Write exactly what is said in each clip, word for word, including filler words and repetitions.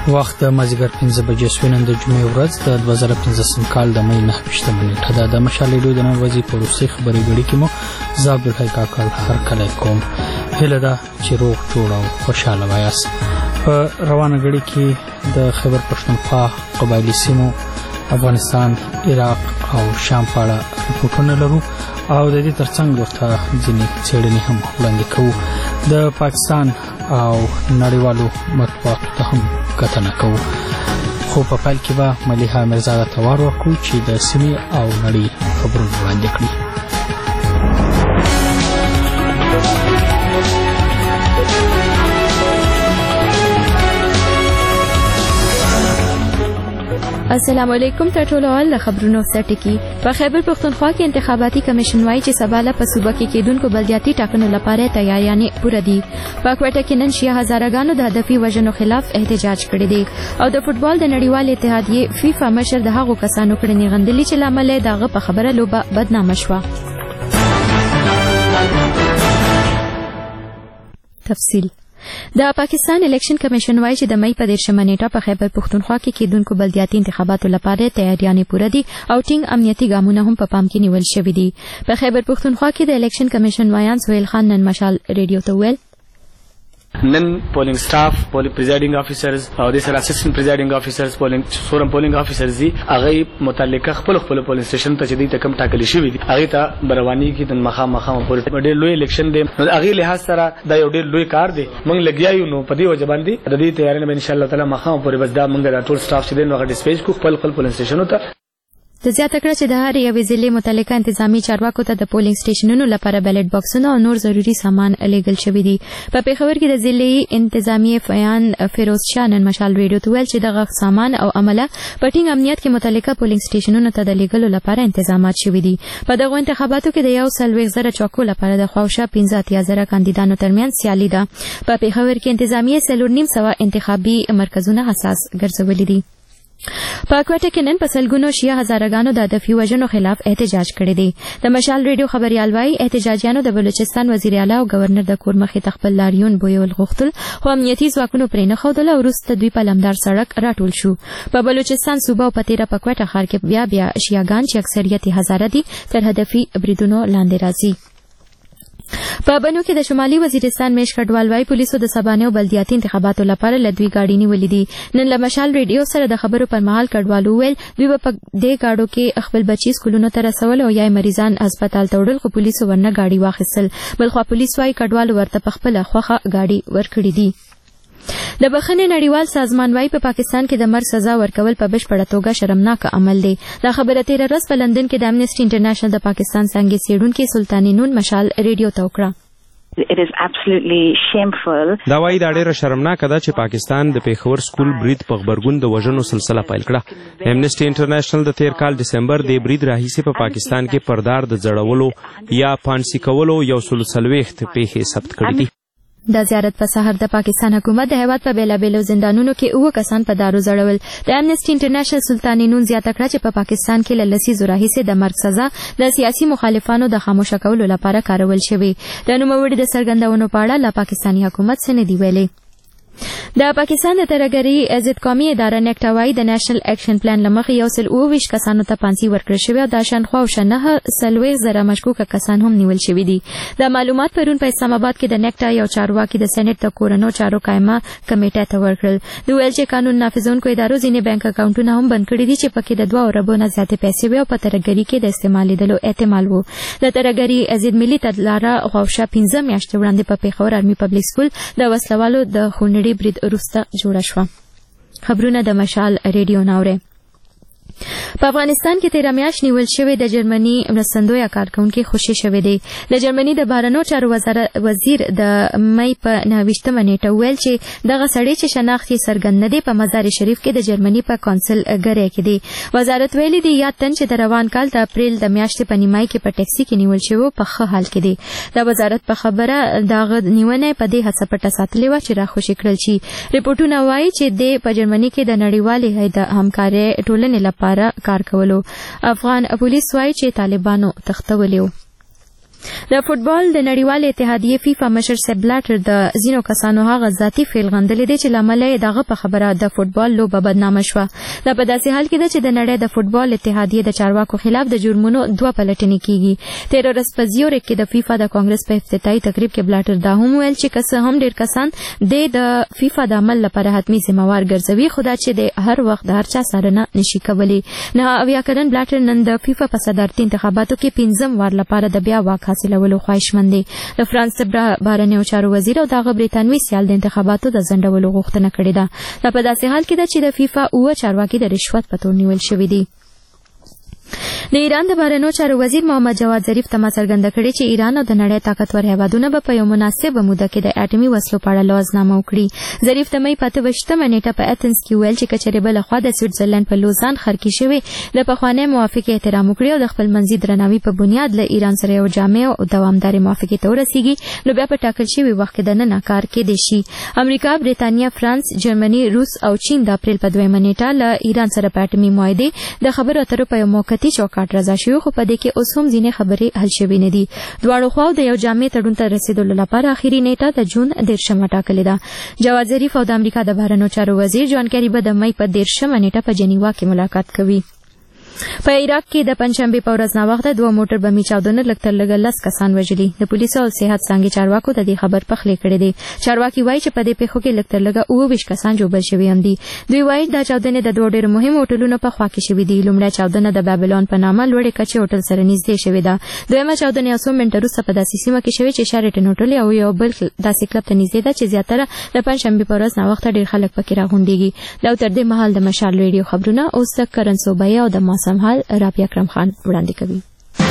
وخت د مازدیګر پنځه بجې شوې. نن د جمعې ورځ د دوه زره پنځلسم کال د مې نهه ویشتمه نیټه ده. د مشال ریډیو د نن ورځې په وروستۍ خبرې غړي کې مو زه عبدالحی کاکړ هرکلی کوم. هیله ده چې روغ جوړ او خوشحاله وایاست. په روانه غړي کې د خیبر پښتونخوا قبایلي سیمو، افغانستان، عراق او شام په اړه رپورټونه لرو او د دې ترڅنګ ورته ځینې څېړنې هم وړاندې کوو. د پاکستان او نړیوالو مطبوعاتو ته هم کتنه کوو. خو په پیل کې به ملیحه میرزاده ته وار ورکړو چې د سیمې او نړۍ خبرونه وړاندې کړي. السلام علیکم. تر ټولو اول خبرونو سرټکی. په خیبر پښتونخوا کې انتخاباتي کمیشن وايي چې سباله په صوبه کې کېدونکو بلدیاتي ټاکنو لپاره تیاریانې پوره دي. په کوټه کې نن شیا هزارګانو د هدفي وژنو خلاف احتجاج کړی دی او د فوټبال د نړیوال اتحادیې فیفا مشر د هغو کسانو کړنې غندلې چې لامل یې دغه په خبره لوبه بدنامه شوه. تفصیل. د پاکستان الیکشن کمیشن وايي چې د مې په دیرشمه نیټه په خیبر پښتونخوا کې کېدونکو بلدیاتي انتخاباتو لپاره تیاریانې پوره دي او ټینګ امنیتي ګامونه هم په پام کې نیول شوي دي. په خیبر پښتونخوا کې د الیکشن کمیشن وایان سهیل خان نن مشال ریډیو ته ویل نن پولینګ سټاف، پولی پریزایډینګ افیسرز او د سره اسسټنټ پریزایډینګ افیسرز، پولینګ سورم پولینګ افیسرز دي. هغه متعلقه خپل خپل پولینګ سټیشن ته چې د کم ټاکلي شوی دي هغه ته برواني کې د مخه مخه پورې ډېر لوی الیکشن دی. هغه لحاظ سره دا یو ډېر لوی کار دی. موږ لګیایو نو په دې وجه باندې د دې تیاری نه ان شاء الله تعالی مخه پورې بس دا موږ د ټول سټاف چې دغه ډیسپیچ کو خپل خپل پولینګ سټیشن ته د زیاته کړه چې د هر یوې ضلع متعلقه انتظامی چارواکو ته د پولینګ سټیشنونو لپاره بیلټ باکسونه او نور ضروري سامان لیږل شوي دي. په پیښور کې د ضلعي انتظامی فیان فیروز شاه نن مشال ریډیو ته ویل چې دغه سامان او عمله په ټینګ امنیت کې متعلقه پولینګ سټیشنونو ته د لیږلو لپاره انتظامات شوي دي. په دغو انتخاباتو کې د یو څلوېښت زره چوکو لپاره د خواوشا پنځه اتیا زره کاندیدانو ترمنځ سیالي ده. په پیښور کې انتظامی څلور نیم سوه انتخابي مرکزونه حساس ګرځولي دي. په کوټه کې نن په سلګونو شیا هزارګانو د هدفي وژنو خلاف احتجاج کړی دی. د مشال ریډیو خبريال وايي احتجاجیانو د بلوچستان وزیر اعلی او گورنر د کور مخې ته خپل لاریون بویول غوښتل خو امنیتي ځواکونو پرې نه ښودل او وروسته دوی په لمدار سړک راټول شو. په بلوچستان صوبه او په تیره په کوټه ښار کې بیا بیا شیاګان چې اکثریت یې هزاره دي تر هدفي بریدونو لاندې راځي. په بنو کې د شمالي وزیرستان میش کډوال وايي پولیسو د سبانیو بلدیاتي انتخاباتو لپاره لدوی گاډي نیولې دي. نن له مشال ریډیو سره د خبرو پر مهال کډوالو ویل دوی په دې گاډو کې خپل بچي سکولونو ته رسول او یا مریضان هسپتال ته وړل خو پولیسو ورنه گاډي واخیستل. بلخو پولیس وايي کډوالو ورته په خپل خوخه گاډي ورکړي دي. د بخښنې نړیوال سازمان وايي په پاکستان کې د مرګ سزا ورکول په بشپړه توګه شرمناک عمل دی. دا خبره تیره ورځ په لندن کې د امنیسټي انټرنیشنل د پاکستان څنګه څېړونکي سلطاني نون مشال ریډیو ته وکړه. It is absolutely shameful. دا وايي دا ډیره شرمناک ده چې پاکستان د پیښور سکول برید په خبرګون د وژنو سلسله پیل کړه. امنیسټي انټرنیشنل د تیر کال دسمبر د برید راهیسې په پاکستان کې پردار د زړولو یا پانسي کولو یو سل څلوېښت پیښې ثبت کړې دي. د زیارت په سحر د پاکستان حکومت د هیواد په بیلابیلو زندانونو کې اوه کسان په دارو ځړول. د امنیسټي انټرنیشنل سلطاني نون زیاته کړه چې په پاکستان کې له لسیزو راهیسې د مرګ سزا د سیاسي مخالفانو د خاموشه کولو لپاره کارول شوې. د نوموړي د څرګندونو په اړه له پاکستاني حکومت څه نه دي ویلي. د پاکستان د ترهګرۍ ضد قومي اداره نیکټا وايي د نېشنل اکشن پلان له مخې یو سل اوه ویشت کسانو ته پانسي ورکړل شوې او د شانخوا او شنه څلوېښت زره مشکوکه کسان هم نیول شوي دي. دا معلومات پرون په اسلام آباد کې د نیکټا یو چارواکي د سېنات د کورنو چارو قائمه کمیټې ته ورکړل. دوی ویل چې قانون نافذونکو ادارو ځینې بانک اکاونټونه هم بند کړي دي چې پکې د دوه اربو نه زیاتې پیسې وي او په ترهګرۍ کې د استعمالېدلو احتمال و. د ترهګرۍ ضد ملي تګلاره خواوشا پنځه میاشتې وړاندې په پیښور آرمي پبلک سکول د وسلوالو د خونړي برید وروسته جوړه شوه. خبرونه د مشال ریډیو ناوړه. په افغانستان کې تیره میاشت نیول شوی د جرمني مرستندویه کارکونکي خوشي شوی دی. د جرمني د بهرنیو چارو وزیر د مې په نهه ویشتمه نیټه ویل چې دغه سړی چې شناخت یې څرګند نه دی په مزار شریف کې د جرمني په کونسل ګری کې دی. وزارت ویلي دی یا تن چې د روان کال د اپریل د میاشتې په نیمای کې په ټیکسي کې نیول شوی په ښه حال کې دی. د وزارت په خبره دغه نیونه په دې هڅه پټه ساتلې وه چې راخوشي کړل شي. ریپورټونه وایي چې د په جرمني کې د نړیوالې هیئت همکارۍ ټولنې لپاره کار کولو. افغان پولیس وايي چې طالبانو تختولیو. د فوتبال د نړیوال اتحادیې فیفا مشر سیپ بلاټر د ځینو کسانو هغه ذاتي فعل غندلې دی چې لامل یې دغه په خبره د فوتبال لوبه بدنامه شوه. دا په داسې حال کې ده چې د نړۍ د فوتبال اتحادیې د چارواکو خلاف د جرمونو دوه پلټنې کیږي. تیر ورځ په زیورخ کې د فیفا د کانګرس په افتتاحي تقریب کې بلاټر دا هم ویل چې که څه هم ډېر کسان د فیفا د عمل لپاره حتمي ذمہوار ګرځوي، خو دا چې د هر وخت د هر چا څارنه نشي کولی. نه اویا کلن بلاټر نن د فیفا په صدارتي انتخاباتو کې پنځم وار لپاره د بیا واک حاصلولو خواهشمند دی. د فرانس بهرنیو چارو وزیر او دغه بریتانوي سیال د انتخاباتو د ځنډولو غوښتنه کړې ده. دا په داسې حال کې ده چې د فیفا اوه چارواکي د رشوت په تور نیول شوي دي. د ایران د بهرنیو چارو وزیر محمد جواد ظریف تمه څرګنده کړې چې ایران او د نړۍ طاقتور هیوادونه به په یو مناسبه موده کې د اټومي وسلو په اړه لوزنامه وکړي. ظریف د مۍ په اته ویشتمه نیټه په ایتنز کې ویل چې کچېرې بله خوا د سویټزرلند په لوزان ښار کې شوې د پخوانۍ موافقې احترام وکړي او د خپل منځي درناوي په بنیاد له ایران سره یو جامع او دوامدارې موافقې ته ورسیږي، نو بیا په ټاکل شوي وخت کې دننه کار کېدی شي. امریکا، برېټانیا، فرانس، جرمني، روس او چین د اپریل په دویمه نیټه له ایران سره په اټومي معاهدې د خبرو اترو په یو موقتي چوکاټ رضا شوي، خو په دې کې اوس هم ځینې خبرې حل شوې نه دي. دواړو خواو د یو جامع تړون ته رسیدلو لپاره اخري نیټه د جون دېرشمه ټاکلې ده. جواد ظریف او د امریکا د بهرنیو چارو وزیر جان کیری به د مۍ په دېرشمه نیټه په جنیوا کې ملاقات کوي. په عراق کې د پنځشنبې په ورځ ناوخته دوه موټر بمي چاودنه لږ تر لږه لس کسان وژلي. د پولیسو او صحت څانګې چارواکو د دې خبر پخلی کړی دی. چارواکي وایي چې په دې پیښو کې لږ تر لږه اووه ویشت کسان ژوبل شوي هم دي. دوی وایي دا چاودنې د دوه ډېرو مهمو هوټلونو په خوا کې شوي دي. لومړی چاودنه د بابلون په نامه لوړې کچې هوټل سره نږدې شوې ده. دویمه چاودنه یو څو منټه وروسته په داسې سیمه کې شوې چې شارټن هوټل او یو بل داسې کلب ته نږدې ده چې زیاتره د پنځشنبې په ورځ ناوخته ډېر خلک پکې راغونډېږي. دا تر دې مهال د مشال ریډیو خبرونه اوس د کرن صوبایي او د موسم حال رابعه اکرم خان وړاندې کوي.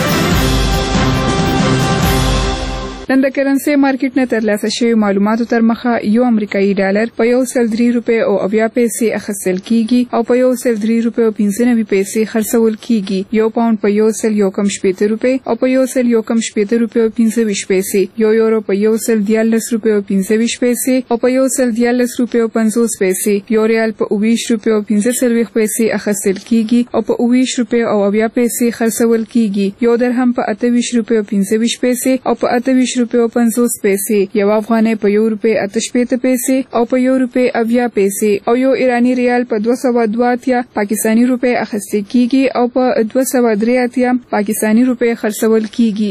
نن د کرنسي مارکیټ نه ترلاسه شوی معلوماتو تر مخه یو امریکایي ډالر په یو سل درې روپۍ او اویا پیسې اخیستل کیږي او په یو سل درې روپۍ او پنځه نوي پیسې خرڅول کیږي. یو پاوند په یو سل یو کم شپېته روپۍ او په یو سل یو کم شپېته روپۍ او پنځه ویشت پیسې، یو یورو په یو سل دیارلس روپۍ او پنځه ویشت پیسې او په یو سل دیارلس روپۍ او پنځوس پیسې، یو ریال په اوه ویشت روپۍ او پنځه څلوېښت پیسې اخیستل کیږي او په اوه ویشت روپۍ او اویا پیسې خرڅول کیږي. یو درهم په اته ویشت روپۍ او پنځه ویشت پیسې او په اته ویشت روپۍ او پنځوس پیسې، یو افغانۍ په یو روپۍ اته شپېته پیسې او په یو روپۍ اویا پیسې او یو ایرانی ریال په دوه سوه دوه اتیا پاکستاني روپۍ اخیستل کیږي او په دوه سوه درې اتیا پاکستاني روپۍ خرڅول کیږي.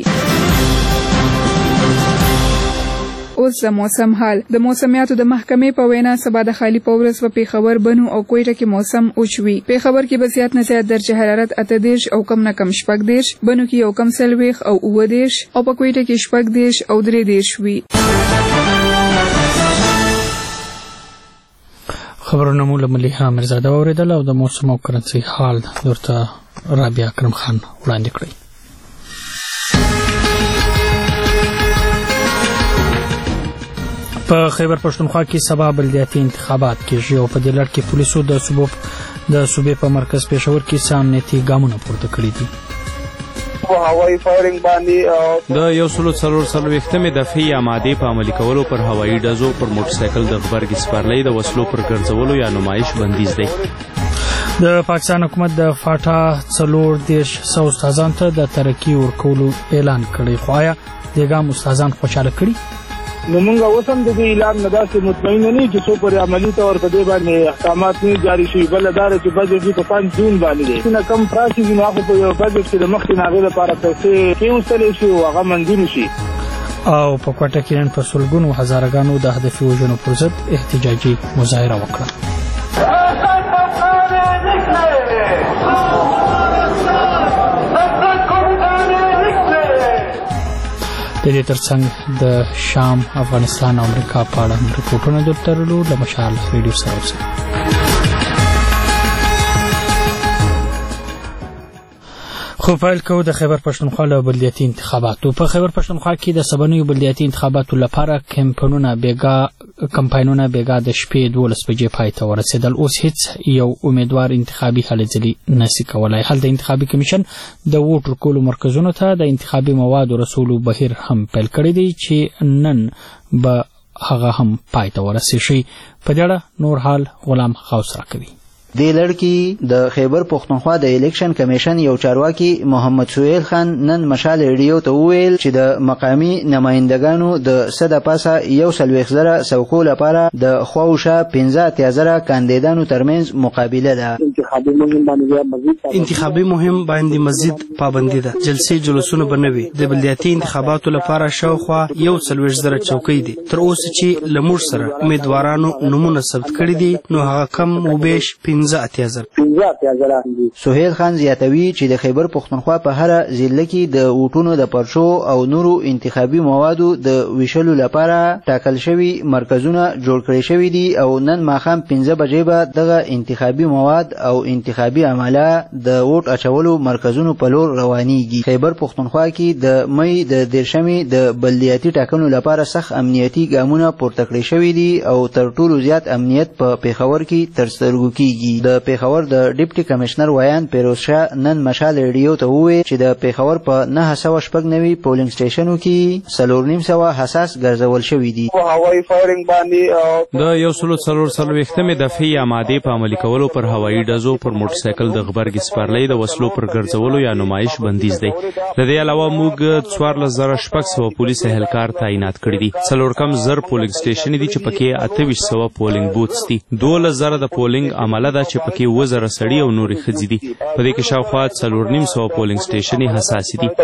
اوس د موسم حال. د موسمیاتو د محکمې په وینا سبا د خالی په ورځ په پیښور، بنو او کویټه کې موسم اوچوي. پیښور کې به زیات نه زیات درجه حرارت اته دېرش او کم نه کم شپږ دېرش، بنو کې یو کم څلوېښت او اووه دېرش او په کویټه کې شپږ دېرش او درې دېرش وي. خبرونه مو له ملیحه امیرزاده واورېدل او د موسم او کرنسي حال ورته رابعه اکرم خان وړاندې کړی. په خیبر پښتونخوا کې سبا بلدیاتي انتخابات کېږي او په دې لړ کې پولیسو د صوبو د صوبې په مرکز پېښور کې څه امنیتي ګامونه پورته کړي دي. هوایي فایرنګ باندې د یو سلو څلور څلوېښتمې دفعې آمادې په عملي کولو پر هوایي ډزو، پر موټرسایکل د غبرګې سپرلۍ د وسلو پر ګرځولو یا نمایش بندیز دی. د پاکستان حکومت د فاټا څلور دېرش سوه استادانو ته د ترقي ورکولو اعلان کړی، خو آیا دې ګام استادان خوشحاله کړي؟ نو موږ اوس هم د دې اعلان نه داسې مطمئن نه یو چې څو پورې عملي طور په دې باندې احکامات نه جاري شوي. بله دا ده چې بجټ په پنځه جون باندې دی، نه کم پراسي دي، نو هغه په یو بجټ کې د مخکې نه هغې لپاره پیسې کېوستلی شي او هغه منظور شي. او په کوټه کې نن په سلګونو هزارګانو د هدفي وژنو پر ضد احتجاجي مظاهره وکړه. د دې ترڅنګ د شام، افغانستان او امریکا په اړه رپورټونه درته لرو. له مشال ریډیو سره اوسئ. خو پیل کوو د خیبر پښتونخوا له بلدیاتي انتخاباتو. په خیبر پښتونخوا کې د سبانیو بلدیاتي انتخاباتو لپاره کمپاینونه بیګا کمپاینونه بیګا د شپې دولس بجې پای ته ورسېدل. اوس هیڅ یو امیدوار انتخابي هلې ځلې نشي کولای. هلته انتخابي کمیشن د ووټ ورکولو مرکزونو ته د انتخابي موادو رسولو بهیر هم پیل کړی دی چې نن به هغه هم پای ته ورسې شي. په دې اړه نور حال غلام غوث راکوي. دې لړ کې د خیبر پښتونخوا د الیکشن کمیشن یو چارواکي محمد سهیل خان نن مشال ریډیو ته وویل چې د مقامی نمائندګانو د صد پاسه یو سلويخ زره سوکو لپاره د خواوشه پنځه اتیا زره کاندیدانو ترمنځ مقابله ده. انتخابي مهم باندې مزید پابندي ده. جلسې جلوسونه بنوي. د بلدیاتي انتخاباتو لپاره شاوخوا یو سلويخ زره چوکۍ دي. تر اوسه چې لمور سره امیدوارانو نمونه ثبت کړي دي نو هغه کم وبېش پنځه اتیا زره. سهیل خان زیاتوي چې د خیبر پښتونخوا په هر ضلع کې د ووټونو د پرچو او نورو انتخابي موادو د ویشلو لپاره ټاکل شوي مرکزونه جوړ کړي شوي دي او نن ماښام پنځه بجې به دغه انتخابي مواد او انتخابي عمله د ووټ اچولو مرکزونو په لور روانېږي. خیبر پښتونخوا کې د مئی د دیرشمې د بلدیاتي ټاکنو لپاره سخت امنیتي ګامونه پورته کړي شوي دي او تر ټولو زیات امنیت په پیښور کې تر سترګو کیږي. د پیښور د ډیپټي کمشنر ویان پیروز شاه نن مشال ریډیو ته وویل چې د پیښور په نهه سوه شپږ نوي پولینګ سټیشنو کې څلور نیم سوه حساس ګرځول شوي دي. هوایي فایرینګ باندې د یو سلو څلور څلوېښتمې دفعې یا مادې په عملي کولو پر هوایي ډزو پر موټرسایکل د غبرګې سپرلۍ د وسلو پر ګرځولو یا نمایش بندیز دی. د دې علاوه موږ څوارلس زره شپږ سوه پولیس اهلکار تعینات کړي دي. څلور کم زر پولینګ سټیشن دي چې پکې اته ویشت سوه پولینګ بوتس دي. دولس زره د پولینګ عمله ده چې پکې اووه زره سړي او نورې ښځې دي. په دې کې شاوخوا څلور نیم سوه پولینګ سټیشن یې حساسې دي.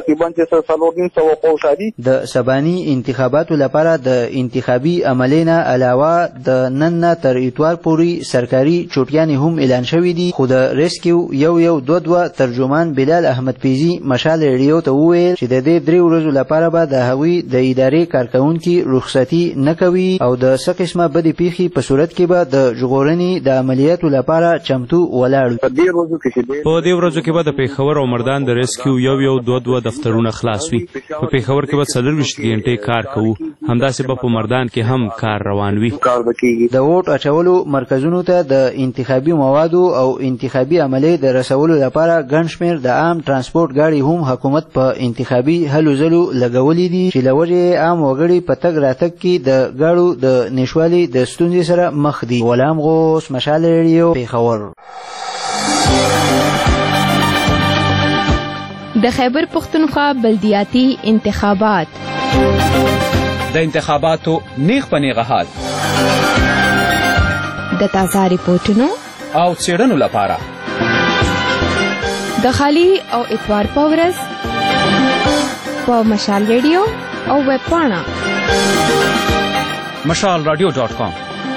د سباني انتخاباتو لپاره د انتخابي عملې نه علاوه د نن نه تر اتوار پورې سرکاري چوټیانې هم اعلان شوي دي. خو د ریسکیو یو یو دوه دوه ترجمان بلال احمد پیزي مشال ریډیو ته وویل چې د دې درې ورځو لپاره به د هغوی د ادارې کارکوونکي رخصتي نه کوي او د څه قسمه بدې پیښې په صورت کې به د ژغورنې د عملیاتو لپاره چمتو ولاړ وي. په دې ورځو کې به د پیښور او مردان د ریسکیو یو یو دوه دوه دفترونه خلاص وي. په پیښور کې به څلرویشت غنټې کار کوو. همداسې به په مردان کې هم کار روان وي. د ووټ اچولو مرکزونو ته د انتخابي موادو او انتخابي عملې د رسولو لپاره ګڼ شمېر د عام ترانسپورت ګاډي هم حکومت په انتخابي هلو ځلو لګولي دي چې له وجې عام وګړي په تګ راتګ کې د ګاډو د نشوالي د ستونزې سره مخ دي. غلام غوث مشال ریډیو پیښور. د خیبر پښتونخوا بلدیاتي انتخابات د انتخاباتو نیغ په نیغه حال د تازه ریپورټونو او څېړنو لپاره د خالي او اتوار په ورځ په مشال ریډیو او ویب پاڼه مشال رادیو ډاټ کام.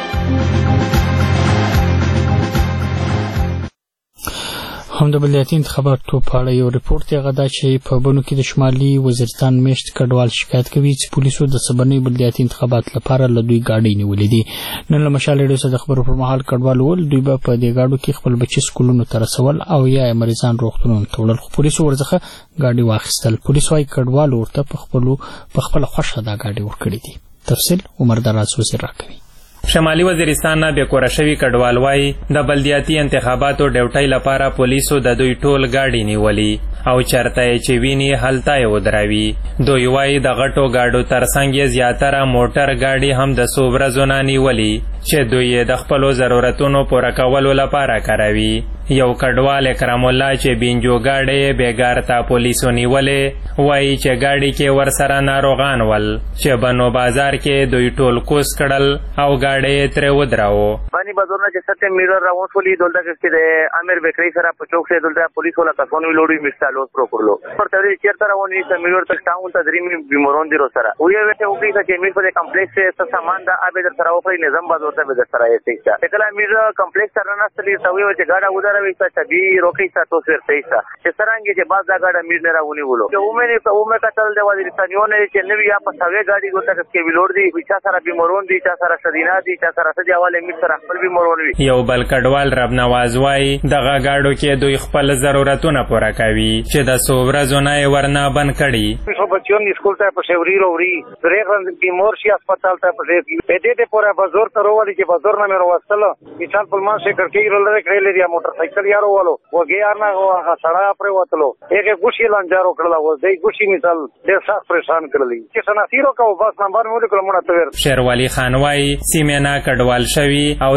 هم د بلدیاتي انتخاباتو په اړه یو ریپورت یې هغه دا چې په بنو کې د شمالي وزیرستان میشت کډوال شکایت کوي چې پولیسو د سبنۍ بلدیاتي انتخاباتو لپاره له دوی ګاډۍ نیولې دي. نن له مشال ریډیو څخه د خبرو پر مهال کډوال وویل دوی به په دې ګاډو کې خپل بچي سکولونو ته رسول او یا مریضان روغتونونو ته وړل، خو پولیسو ورڅخه ګاډۍ واخیستل. پولیس وايي کډوال ورته په خپلو په خپله خوښه دا ګاډۍ ورکړې دي. تفصیل عمر دراز وزیر راکوي. شمالي وزیرستان نه بیکوره شوي کډوال وایي د بلدیاتي انتخاباتو ډیوټۍ لپاره پولیسو د دوی ټول ګاډي نیولي او چرته یې چې ویني هلته یې ودروي. دوی وایي د غټو ګاډو ترڅنګ یې زیاتره موټر ګاډي هم د څو ورځو نه نیولي چې دوی یې د خپلو ضرورتونو پوره کولو لپاره کاروي. یو کډوال اکرم الله چې بینجو ګاډی بیګار ته پولیسو نیولې وایي چې ګاډي کې ورسره ناروغان ول چې بنو بازار کې دوی ټول کوس کړل او ګاډی یې ترې ودراوه. بانی بازار نه چې ستې میرر راوښولي دلته کې د امیر بیکری سره په چوک کې دلته پولیس ولا تاسو نو لوړی مثالوس پرو کړلو پر ترې چیرته رواني ته میرر تک تاون تدریمي بیمارون دي رو سره وې وته وګړي چې امیر په کمپلیکس څخه سامان دا ابه در سره وکړي نظام بازار ته به سره یې څه کله میرر کمپلیکس سره نه ستلي سوي چې ګاډه ودر ویسا چبي روکي سا تو سر تیسا چې څنګه چې باز دا ګاډه میر نه راونی ولو چې اومه نه اومه کتل دی وادي ستنیونه چې نوی یا په سوي ګاډي ګوته کې ویلور دی چې سره بیمارون دي چې سره شدینا دي چې سره سجا حواله میر سره خپل بیمارون وي. یو بل کډوال رب نواز وای دغه ګاډو کې دوی خپل ضرورتونه پوره کوي چې د څو ورځو نه ورنه بند کړي. خو بچیان اسکول ته په شوري وروړي درېغه بیمار شي هسپتال ته په دې دې ته پوره بازار ته وروړي چې بازار نه مې وروستل مثال په مان شي کړکې رولره کړې لري موټر سایکل یارو والو وګي ارنا هغه سړا پر وتلو هغه ګوشي لنجارو کړلا و دې ګوشي مثال ډېر سخت پریشان کړلی چې سناسیرو کو بس نمبر مو لیکل مونږ ته شیروالي خان وای سیمه نه کډوال شوی او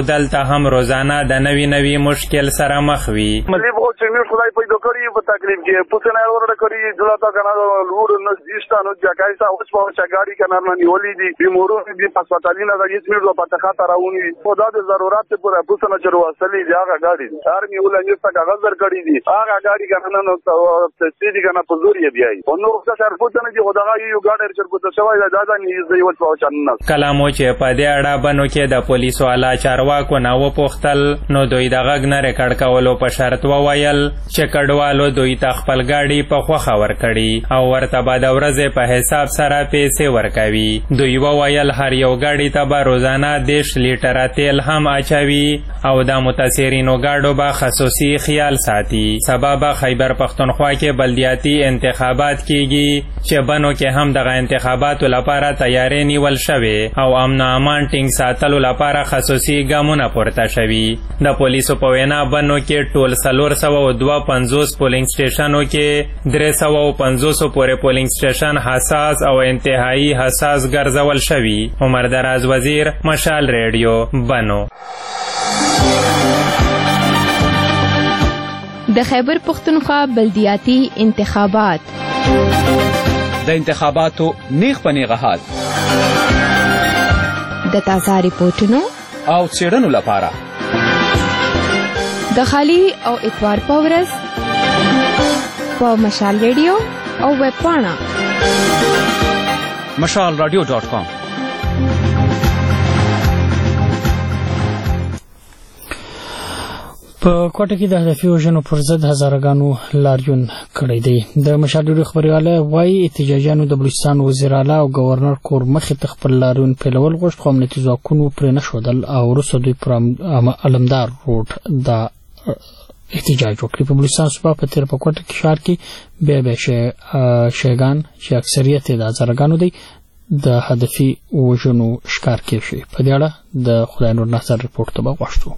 دلته هم روزانه د نوي نوي مشکل سره مخ وي. مطلب او چې موږ خدای پیدا کړی په تکلیف کې پوښتنه ورته کړی دلته کنه لور نه ديشتانو ځکه اوس په چاګاړي کنه نه نیولې دي بیمورو دي هسپتالینه د هیڅ میرو په تخاطر راونی خدا د ضرورت پر پوښتنه چرو اصلي دی هغه گاډي هر میول نه څه کاغذ در کړی دي هغه گاډي کنه نو تسدید کنه په زور یې بیاي او نو څه شر پوښتنه دي خدای یو گاډي چې په تسوي دا دادا نه یو څه چنه کلامو چې په دې اړه بنو کې د پولیسو اعلی چارواکو نو پوښتل نو دوی د غږ نه ریکارډ کولو په شرط وویل چې کډوالو دوی ته خپل گاډي په خوخه ورکړي او ورته به د ورځې په حساب سره پیسې ورکوي. دوی وویل هر یو گاډي ته به روزانه دیش لیټره تیل هم اچوي او د متاثرینو گاډو به خصوصي خیال ساتي. سبب خیبر پختونخوا کې بلدیاتي انتخابات کیږي چې بنو کې هم دغه انتخاباتو لپاره تیاری نیول شوی او امن امان ټینګ ساتلو لپاره خصوصي ګامونه پورته شوي. د پولیسو په وینا بنو کې ټول څلور سوه او دوه پنځوس پولینګ سټیشنو کې درې سوه او پنځوسو پورې پولینګ سټیشن حساس او انتهایی حساس ګرځول شوي. عمر دراز وزیر، مشال ریډیو، بنو. د خیبر پختونخوا بلدیاتي انتخابات د انتخاباتو نیغ په نیغه حال د تازه ریپورټونو او څېړنو لپاره د خالي او اتوار په ورځ په مشال ریډیو او ویب پاڼه مشال رادیو ډاټ کام. په کوټه کې د هدفي وژنو پر ضد هزارګانو لاریون کړی دی. د مشال ریډیو خبرياله وايي احتجاجیانو د بلوچستان وزیر اعلی او گورنر کور مخې ته خپل لاریون پیلول غوښت خو امنیتي ځواکونو پرې نښودل او وروسته دوی پر علمدار روډ د احتجاج وکړي. په بلوچستان صوبه په تیر په کوټه کې ښار کې بیا بیا شیګان چې اکثریت د هزارګانو دی د هدفي وژنو ښکار کې شي. په دې اړه د خدای نور نصر ریپورت ته وغوښتو.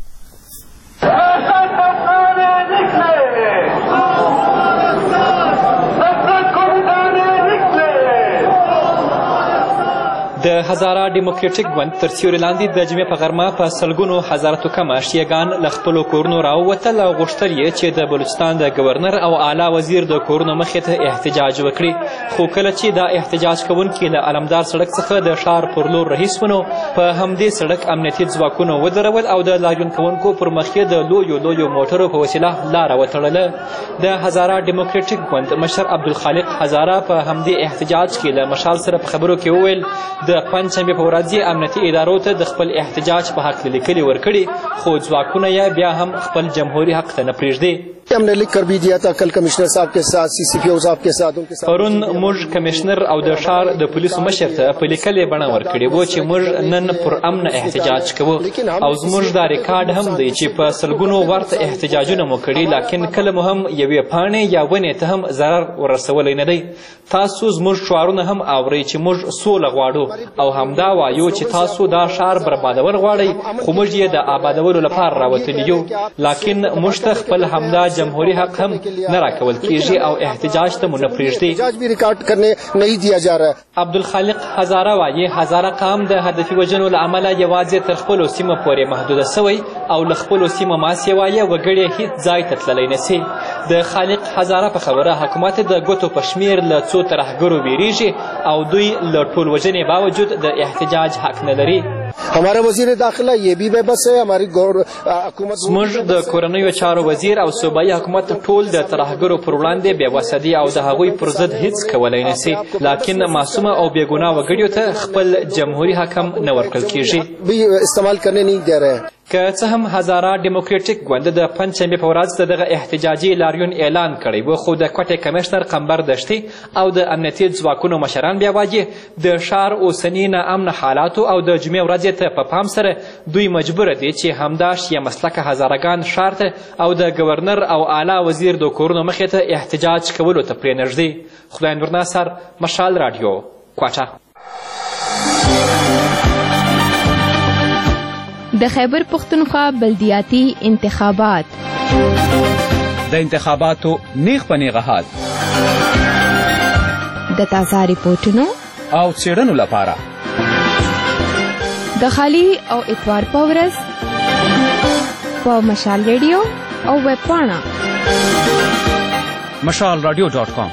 د هزاره ډیموکراټیک ګوند تر سیوري لاندې د جمعې په غرمه په سلګونو هزارتو کمه شیعګان له خپلو کورونو راووتل او غوښتل یې چې د بلوچستان د ګورنر او اعلی وزیر د کورونو مخې ته احتجاج وکړي. خو کله چې دا احتجاج کوونکي له علمدار سړک څخه د ښار پر لور رهي سونو په همدې سړک امنیتي ځواکونو ودرول او د لاریون کوونکو پر مخ یې د لویو لویو موټرو په وسیله لاره وتړله. د هزاره ډیموکراټیک ګوند مشر عبدالخالق هزاره په همدې احتجاج کې له مشال سره په خبرو کې وویل د پنجشنبې په ورځ یې امنیتي ادارو ته د خپل احتجاج په حق لیکلي ورکړي خو ځواکونه یې بیا هم خپل جمهوري حق ته نه پرېږدي. ہم نے لکھ کر بھی دیا تھا کل کمشنر صاحب کے ساتھ سی سی پی او صاحب کے ساتھ ان کے ساتھ پرون موږ کمشنر او د ښار د پولیسو مشر ته په لیکلې بڼه ورکړې وه چې موږ نن پر امن احتجاج کوو او زموږ دا ریکارډ هم دی چې په سلګونو ورته احتجاجونه مو کړي لیکن کله مو هم یوې پاڼې یا ونې ته هم ضرر ورسولی نه دی. تاسو زموږ شعارونه هم اورئ چې موږ سوله غواړو او همدا وایو چې تاسو دا ښار بربادول غواړئ خو موږ یې د آبادولو لپاره راوتلي یو لیکن موږ ته خپل همدا جمهوری حق هم نه راکول کیږي او احتجاج ته مو نه پرېږدي. احتجاج بھی ریکارڈ کرنے نہیں دیا جا رہا ہے. عبدالخالق هزاره وایي هزاره قام د هدفي وژنو له امله یوازې تر خپلو سیمو پورې محدوده سوی او له خپلو سیمو ماسې وایي وګړي هیڅ ځای ته تللی نه سي. د خالق هزاره په خبره حکومت د ګوتو په شمیر له څو ترهګرو ویریږي او دوی له ټول وژنې باوجود د احتجاج حق نه لري. ہمارا وزیر داخلہ یہ بھی بے بس ہے. ہماری حکومت زموږ د کورنیو چارو وزیر او صوبایي حکومت ټول د ترهګرو پر وړاندې بې وسه دي او د هغوی پر ضد هیڅ کولی نه سي لیکن معصومه او بېګناه وګړیو ته خپل جمهوري حق هم نه ورکړل کیږي. استعمال کرنے نہیں دے رہے. که څه هم هزاره ډیموکراټیک ګوند د پنجشنبې په ورځ د دغه احتجاجي لاریون اعلان کړی و خو د کوټې کمشنر قمبر دشتي او د امنیتي ځواکونو مشران بیا وایي د ښار اوسني ناامن حالاتو او د جمعې ورځې ته په پام سره دوی مجبوره دي چې همدا شیعه مسلکه هزارګان ښار ته او د ګورنر او اعلی وزیر د کورونو مخې ته احتجاج کولو ته پرې نږدې. خدای نور ناصر، مشال راډیو، کوټه. د خیبر پختونخوا بلدیاتي انتخابات د انتخاباتو نیغ په نیغه حال د تازه ریپورټونو او څېړنو لپاره د خالي او اتوار په ورځ په مشال ریډیو او ویب پاڼه مشال رادیو ډاٹ کام.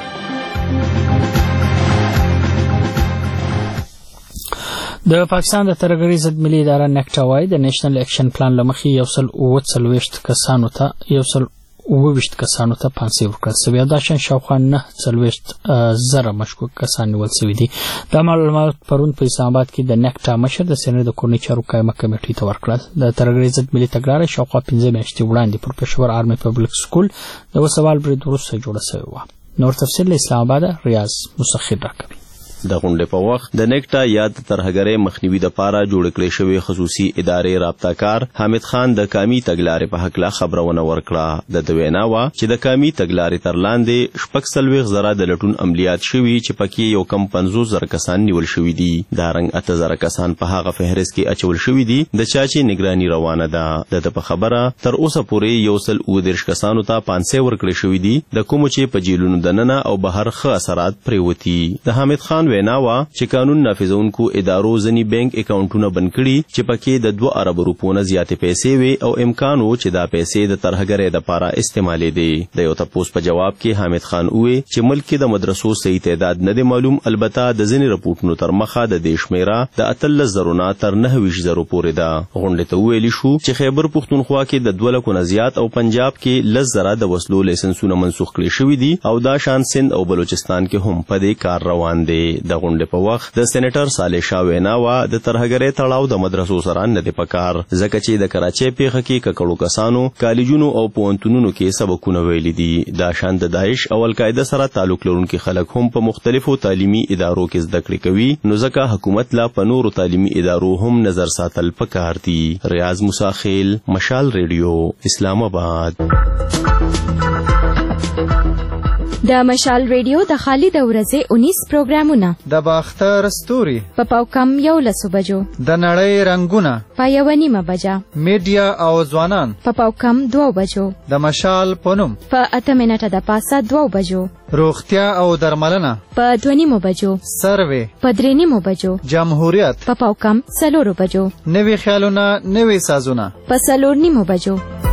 د پاکستان د ترهګرۍ ضد ملي اداره نیکټا وايي د نېشنل اکشن پلان له مخې یو سل اووه څلوېښت کسانو ته یو سل اووه ویشت کسانو ته پانسۍ ورکړل سوي. دا شان شاوخوا نه څلوېښت زره مشکوک کسان نیول سوي دي. دا معلومات پرون په اسلام آباد کې د نیکټا مشر د سېنات د کورنۍ چارو قایمه کمیټې ته ورکړل. د ترهګرۍ ضد ملي تګلاره شاوخوا پنځه میاشتې وړاندې پر پېښور آرمي پبلک سکول د وسوال برید وروسته جوړه سوې وه. نور تفصیل له اسلام آباد ریاض مسخر راکوي. د غونډې په وخت د نیکټا یا د ترهګرۍ مخنیوي لپاره جوړ کړې شوی خصوصي ادارې رابطه کار حامد خان د کامی تګلارې په حق لا خبرونه ورکړه. د دوینا وا چې د کامی تګلارې تر لاندې شپږ سلويغ زره د لټون عملیات شوي چې پکې یو کم پنځوس زره کسان نیول شوي دي. دا رنګ اته زره کسان په هغه فهرست کې اچول شوي دي د چا چې نگرانی روانه ده. د په خبره تر اوسه پورې یو سل اووه دیرش کسانو ته پانسۍ ورکړې شوي دي د کوم چې په جیلونو دننه او بهر ښه اثرات پریوتی. د حامد خان ویناوا چې قانون نافذونکو ادارو ځنی بانک اکاونټونه بند کړي چې پکې د دوه ارب روپو نه زیاتې پیسې وي او امکان و چې دا پیسې د ترهګرۍ لپاره استعمالې دي. د یو تاسو په جواب کې حامد خان وویل چې ملک کې د مدرسو صحیح تعداد نه دی معلوم. البته د ځنی رپورټونو تر مخه د دیش میرا د اتلس زرونه تر نه ویش زرو پورې ده. غونډه ته ویل شو چې خیبر پختونخوا کې د دوه لکو نه زیات او پنجاب کې لس زره د وسلو لایسنسونه منسوخ کړي شوي دي او دا شان سند او بلوچستان کې هم په دې کار روان دي. د غونډه په وخت د سېنیټر صالح شاه ویناوا د ترهګرۍ تړاو د مدرسو سره نه دی پکار ځکه چې د کراچۍ پیښه کې ککړو کسانو کالجونو او پوهنتونونو کې سبقونه ویلي دي. دا شان د داعش او القاعده سره تعلق لرونکي خلک هم په مختلفو تعلیمي ادارو کې زده کړې کوي نو ځکه حکومت لا په نورو تعلیمي ادارو هم نظر ساتل پکار دي. ریاض مساخیل مشال ریډیو اسلام آباد. د مشال ریډیو د خالد ورځې اونیس پروګرامونه د باختر ستوري په پاوکم یو لسو بجو د نړۍ رنگونه په یو نیمه بجه میډیا او ځوانان په پاوکم دوه بجو د مشال پونم په اته منټه د پاسه دوه بجو روغتیا او درملنه په دوه نیمه بجو سروې په درې نیمه بجو جمهوریت په پاوکم څلورو بجو نوي خیالونه نوي سازونه په څلور نیمه بجو.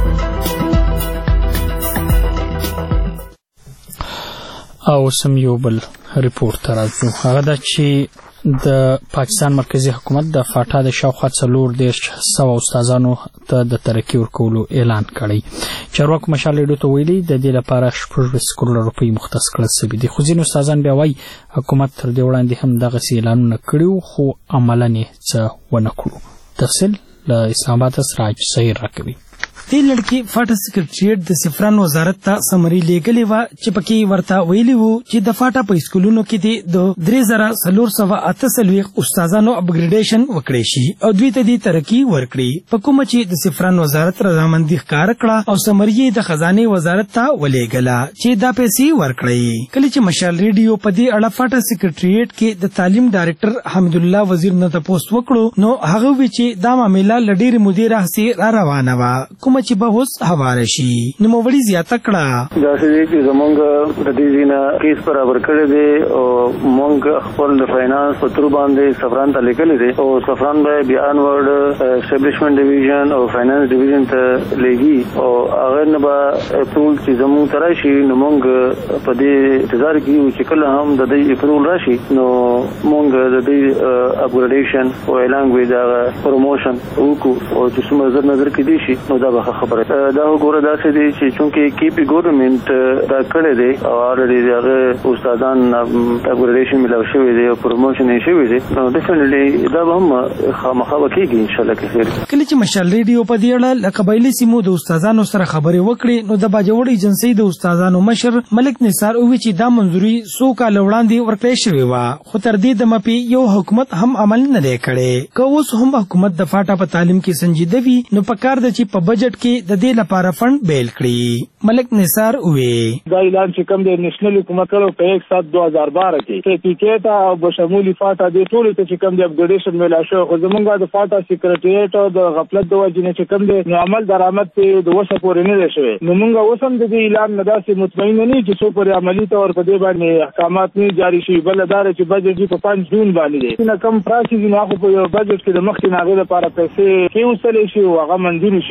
او سم یو بل ریپورت ته راځو. هغه دا چې د پاکستان مرکزی حکومت د فاټا د شاوخوا څلور دېرش سوه استادانو ته د ترقي ورکولو اعلان کړی. چارواکو مشال ریډیو ته ویلي د دې لپاره شپږ کروړه روپۍ مختص کړل سوي دي. خو ځینې استادان بیا وایي حکومت تر دې وړاندې هم دغسې اعلانونه کړي وو خو عملاً یې څه ونه کړو. تفصیل له اسلام آباد سراج سهیر راکوي. دې لړکې فاټا سکرټریټ د سفران وزارت ته سمري لیږلې وه چې پکې ورته ویلي وو چې د فاټا په اسکولونو کې د درې زره څلور سوه اته څلوېښت استادانو اپګریډیشن وکړی شي او دوی ته دې ترقي ورکړي. په کومه چې د سفران وزارت رضامندي ښکاره کړه او سمري د خزانې وزارت ته ولېږله چې دا پیسې ورکړي. کله چې مشال ریډیو په دې اړه فاټا سکرټریټ کې د تعلیم ډایرکټر حمد الله وزیر نه تپوس وکړو نو هغه وی چې دا معامله له ډېرې مودې راهیسې را روانه وه کومه چې به اوس هواره شي. نوموړي زیاته کړه داسې دی چې زمونږ د دې ځینه کیس برابر کړی دی او مونږ خپل د فاینانس په تر باندې سفران ته لیکلی دی او سفران به بیا انورډ اسټابلیشمنټ ډیویژن او فاینانس ډیویژن ته لیږي او هغه نه به اپرول چې زمونږ ته راشي نو مونږ په دې انتظار کې یو چې کله هم د دې اپرول راشي نو مونږ د دې اپګریډیشن او اعلان کوي دا پروموشن وکړو او چې څومره زر نظر کې دي شي نو دا به خبره دا وګوره داسې دی چې چونکې کی پی ګورنمنت دا کړی دی او اورېډي هغه استادان اپګریډیشن ملاو شوی دی او پروموشن یې شوی دی نو ډیفینټلی دا به هم خامخا کېږي انشاءالله که خیر. کله چې مشال ریډیو په دې اړه له قبایلي سیمو د استادانو سره خبرې وکړې نو د باجوړ ایجنسۍ د استادانو مشر ملک نثار وویل چې دا منظوري څو کاله وړاندې ورکړې شوې وه خو تر دې دمه پې یو حکومت هم عمل نه دی کړی. که اوس هم حکومت د فاټا په تعلیم کې سنجیده وي نو پکار ده چې په بجټ کې د دې لپاره فند بیل کړي. ملک نثار وویل دا اعلان چې کوم د نېشنل حکومت کړو په یک سات دو هزار بارہ کې سرټیفیکیټ او بشمولي فاټا د ټولو ته چې کوم د اپګریډیشن ملا شو خو زمونږ د فاټا سکرټریټ او د غفلت د وجې نه چې کوم د عمل درآمد په د وسه پورې نه دی شوی نو مونږ اوس هم د دې اعلان نه داسې مطمئن نه چې څو پورې عملي طور په دې باندې احکامات نه جاری شي بل دا چې بجټ په پنځه جون باندې دی نه کم پراسي نه خو په یو بجټ کې د مخکې ناغې لپاره پیسې کې وسلې شي او هغه منځوري شي نو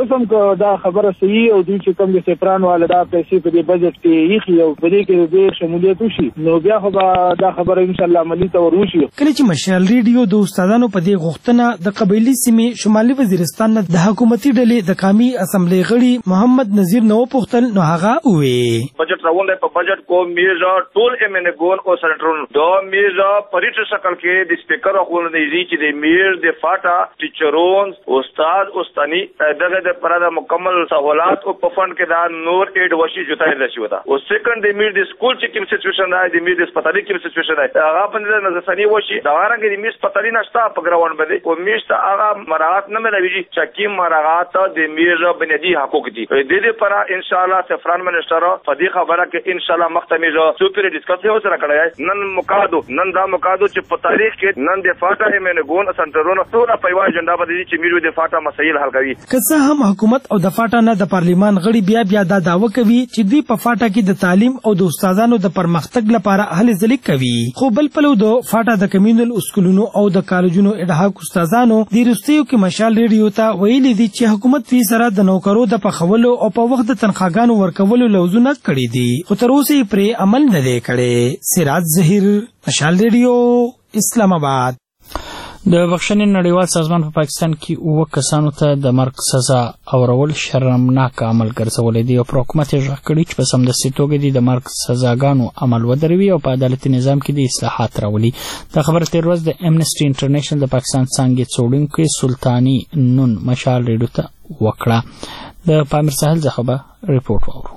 اوس هم دا خبره صحیح او دوی چې کوم د سفران والا دا پیسې په دې بجټ کې یخي او په دې کې د شمولیت وشي نو بیا خو دا خبره ان شاء الله عملي ته وروشي. کله چې مشال ریډیو د استادانو په دې غوښتنه د قبایلی سیمې شمالي وزیرستان نه د حکومتي ډلې د قومي اسمبلی غړي محمد نذیر نو پوښتل نو هغه وې بجټ راوندې په بجټ کو میزا ټول ایم ان ګون او سنټرون دا میزا پریټ شکل کې د سپیکر خو نه دی چې د میر د فاټا ټیچرون استاد استانی دغه د پرده مکمل سہولات او په فند کې دا نور ایډ وشي جوړای راشي وتا او سیکنډ د میر د سکول چې کوم سچويشن دی د میر د هسپتال کې کوم سچويشن دی هغه باندې نظرسنی وشي دا رنګ د میر هسپتال نشته په ګراوند باندې او میر ته هغه مراعات نه ملوي چې کوم مراعات د میر بنیادی حقوق دي د دې لپاره ان شاء الله سفران منسٹر په دې خبره کې ان شاء الله مختمیزه سوپر ډیسکس یو سره کړی نن مقادو نن دا مقادو چې په تاریخ کې نن د فاټا همنه ګون سنټرونو ټول په یو اجنډا باندې چې میرو د فاټا مسایل حل کوي. که څه هم حکومت او د فاټا نه د پارلیمان غړي بیا بیا دا داوا کوي چې دوی په فاټا کې د تعلیم او د استادانو د پرمختګ لپاره هلې ځلې کوي خو بل پلو د فاټا د کمیونل اسکولونو او د کالجونو اډهاک استادانو د روستیو کې مشال ریډیو ته ویلي دي چې حکومت فی سره د نوکرو د پخولو او په وخت د تنخواګانو ورکولو لوزونه کړی دي خو تر اوسه یې پرې عمل نه دی کړی. سراج ظهیر مشال ریډیو اسلام آباد. د بخښنې نړیوال سازمان په پاکستان کې اووه کسانو ته د مرګ سزا اورول شرمناک عمل ګرځولی دی او پر حکومت یې غږ کړي چې په سمدستي توګه دې د مرګ سزاګانو عمل ودروي او په عدالتي نظام کې د اصلاحات راولي. دا خبره تېر ورځ د امنسټي انټرنیشنل د پاکستان څانګې څېړونکي سلطاني نون مشال ریډیو ته وکړه. د پامیر ساحل څخه به ریپورټ واورو.